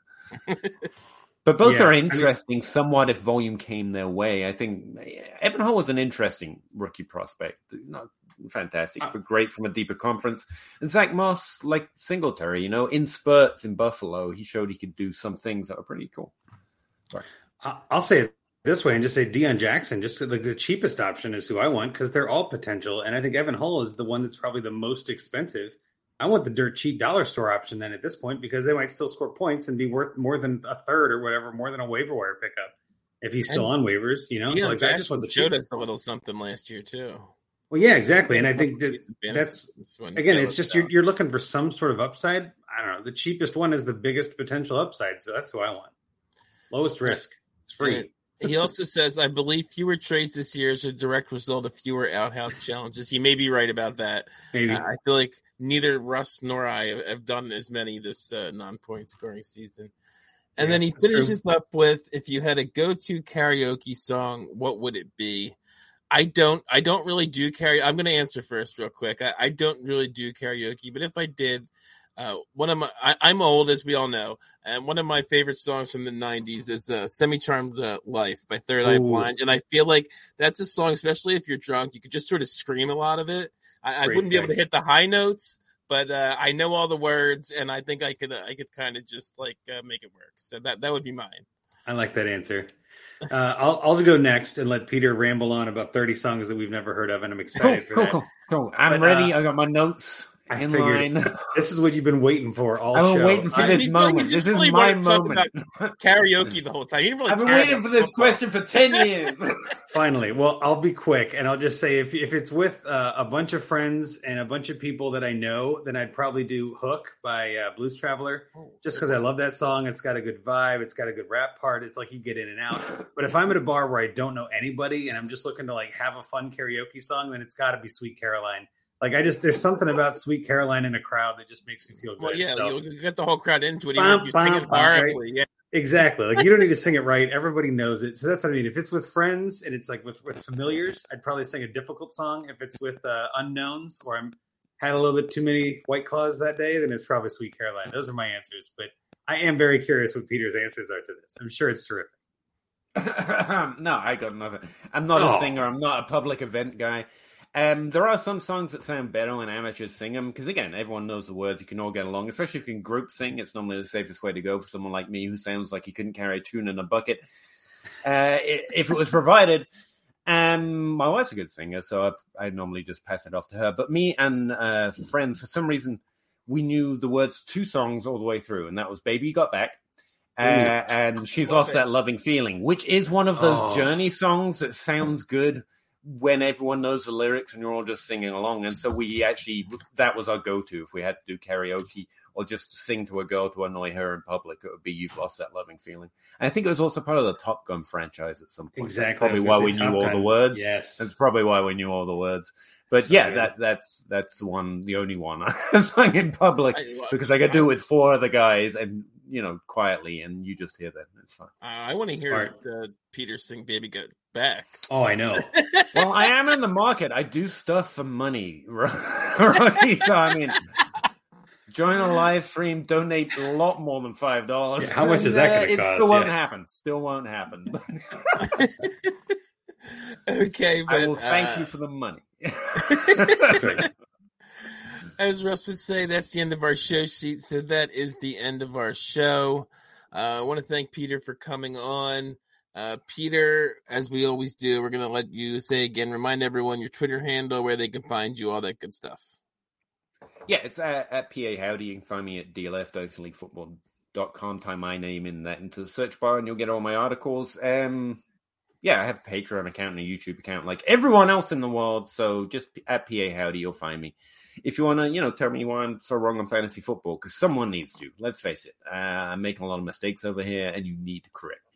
But both yeah, are interesting, I mean, somewhat if volume came their way. I think Evan Hull was an interesting rookie prospect. Not fantastic, uh, but great from a deeper conference. And Zach Moss, like Singletary, you know, in spurts in Buffalo, he showed he could do some things that were pretty cool. Sorry. I'll say it this way and just say Deion Jackson, just like the cheapest option is who I want because they're all potential. And I think Evan Hull is the one that's probably the most expensive. I want the dirt cheap dollar store option then at this point because they might still score points and be worth more than a third or whatever, more than a waiver wire pickup if he's still and on waivers, you know. So like I just want the showed us a little something last year too. Well, yeah, exactly. And I think that that's again, it's just you're, you're looking for some sort of upside. I don't know. The cheapest one is the biggest potential upside, so that's who I want. Lowest risk. It's free. He also says, I believe fewer trades this year is a direct result of fewer outhouse challenges. He may be right about that. Maybe. Uh, I feel like neither Russ nor I have, have done as many this uh, non-point scoring season. And yeah, then he finishes true. up with, if you had a go-to karaoke song, what would it be? I don't I don't really do karaoke. I'm going to answer first real quick. I, I don't really do karaoke, but if I did, Uh, one of my, I, I'm old, as we all know, and one of my favorite songs from the nineties is uh, Semi-Charmed uh, Life by Third Eye Blind. And I feel like that's a song, especially if you're drunk, you could just sort of scream a lot of it. I, I wouldn't be able to hit the high notes, but uh, I know all the words, and I think I could uh, I could kind of just like uh, make it work. So that, that would be mine. I like that answer. Uh, I'll I'll go next and let Peter ramble on about thirty songs that we've never heard of, and I'm excited cool, for that. Cool, cool, cool. I'm but, ready. Uh, I got my notes. I in figured line. This is what you've been waiting for all I've been show. waiting for I, this moment. This really is my moment. Karaoke the whole time. You didn't really I've been waiting for this football. question for ten years. Finally. Well, I'll be quick, and I'll just say if if it's with uh, a bunch of friends and a bunch of people that I know, then I'd probably do Hook by uh, Blues Traveler, just because I love that song. It's got a good vibe. It's got a good rap part. It's like you get in and out. But if I'm at a bar where I don't know anybody and I'm just looking to like have a fun karaoke song, then it's got to be Sweet Caroline. Like, I just, there's something about Sweet Caroline in a crowd that just makes me feel good. Well, yeah, so, you get the whole crowd into it, even if you sing it horribly. Yeah. Exactly. Like, you don't need to sing it right. Everybody knows it. So that's what I mean. If it's with friends and it's like with, with familiars, I'd probably sing a difficult song. If it's with uh, unknowns or I'm had a little bit too many White Claws that day, then it's probably Sweet Caroline. Those are my answers. But I am very curious what Peter's answers are to this. I'm sure it's terrific. No, I got nothing. I'm not oh. a singer. I'm not a public event guy. Um, there are some songs that sound better when amateurs sing them because, again, everyone knows the words. You can all get along, especially if you can group sing. It's normally the safest way to go for someone like me who sounds like he couldn't carry a tune in a bucket. Uh, if it was provided, um, my wife's a good singer, so I, I normally just pass it off to her. But me and uh, friends, for some reason, we knew the words to two songs all the way through, and that was Baby You Got Back. Uh, and She's Lost That Loving Feeling, which is one of those oh. Journey songs that sounds good when everyone knows the lyrics and you're all just singing along. And so we actually, that was our go-to. If we had to do karaoke or just sing to a girl to annoy her in public, it would be You've Lost That Loving Feeling. And I think it was also part of the Top Gun franchise at some point. Exactly. That's probably why we knew all the words. Yes. That's probably why we knew all the words. But so yeah, good. that that's that's the one, the only one I sang in public I, because I could do it with four other guys and, you know, quietly, and you just hear them. It's fine. Uh, I want to hear uh, Peter sing Baby Got Back. Oh, I know. Well, I am in the market. I do stuff for money, right? So, I mean, join a live stream, donate a lot more than five dollars. Yeah, how much is that going to uh, cost? It still won't yeah. happen. Still won't happen. Okay, but I will thank uh, you for the money. That's right. as Russ would say, that's the end of our show sheet. So that is the end of our show. Uh, I want to thank Peter for coming on. Uh, Peter, as we always do, we're going to let you say again, remind everyone your Twitter handle, where they can find you, all that good stuff. Yeah, it's at, at P A Howdy. You can find me at D L F, Dynasty League Football dot com. Type my name in that into the search bar and you'll get all my articles. Um, yeah, I have a Patreon account and a YouTube account like everyone else in the world. So just at P A Howdy, you'll find me. If you want to, you know, tell me why I'm so wrong on fantasy football, because someone needs to. Let's face it. Uh, I'm making a lot of mistakes over here and you need to correct me.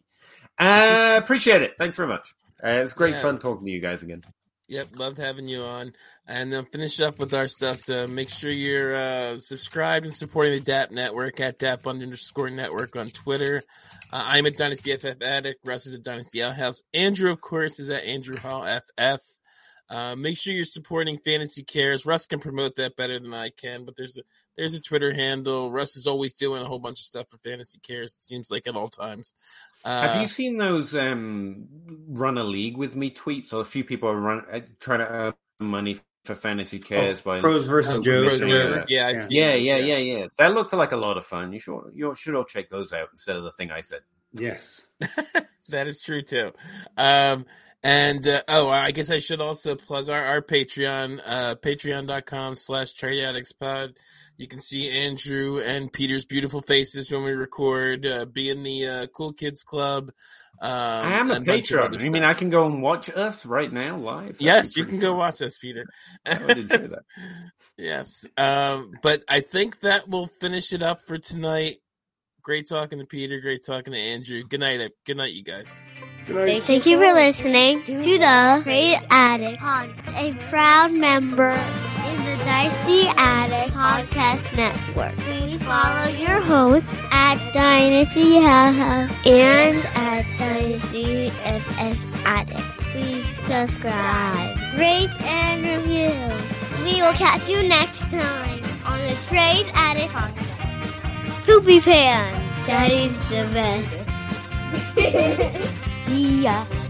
Uh, appreciate it. Thanks very much. Uh, it's great yeah. fun talking to you guys again. Yep, loved having you on. And then finish up with our stuff. To make sure you're uh, subscribed and supporting the D A P Network at D A P underscore network on Twitter. Uh, I'm at Dynasty F F Addict. Russ is at Dynasty Outhouse. Andrew, of course, is at Andrew Hall F F. Uh, make sure you're supporting Fantasy Cares. Russ can promote that better than I can, but there's a there's a Twitter handle. Russ is always doing a whole bunch of stuff for Fantasy Cares, it seems like, at all times. Uh, Have you seen those um, run a league with me tweets? So a few people are run, uh, trying to earn money for Fantasy Cares. Oh, by Pros versus Joes. Yeah, yeah, yeah, yeah, yeah, yeah, yeah. That looked like a lot of fun. You should, you should all check those out instead of the thing I said. Yes. That is true, too. Um, and, uh, oh, I guess I should also plug our, our Patreon, uh, patreon.com slash trade addicts pod. You can see Andrew and Peter's beautiful faces when we record, uh, be in the uh, Cool Kids Club. Um, I am a patron. You mean I can go and watch us right now live? That'd yes, you can go watch us, Peter. I would enjoy that. Yes. Um, but I think that will finish it up for tonight. Great talking to Peter. Great talking to Andrew. Good night. Good night, you guys. Good night. Thank you for listening to the Trade Addict Podcast, a proud member in the Dynasty Addict Podcast Network. Please follow your hosts at Dynasty House and at Dynasty F F Addict. Please subscribe, rate, and review. We will catch you next time on the Trade Addict Podcast. Poopy Pan, that is the best. See ya.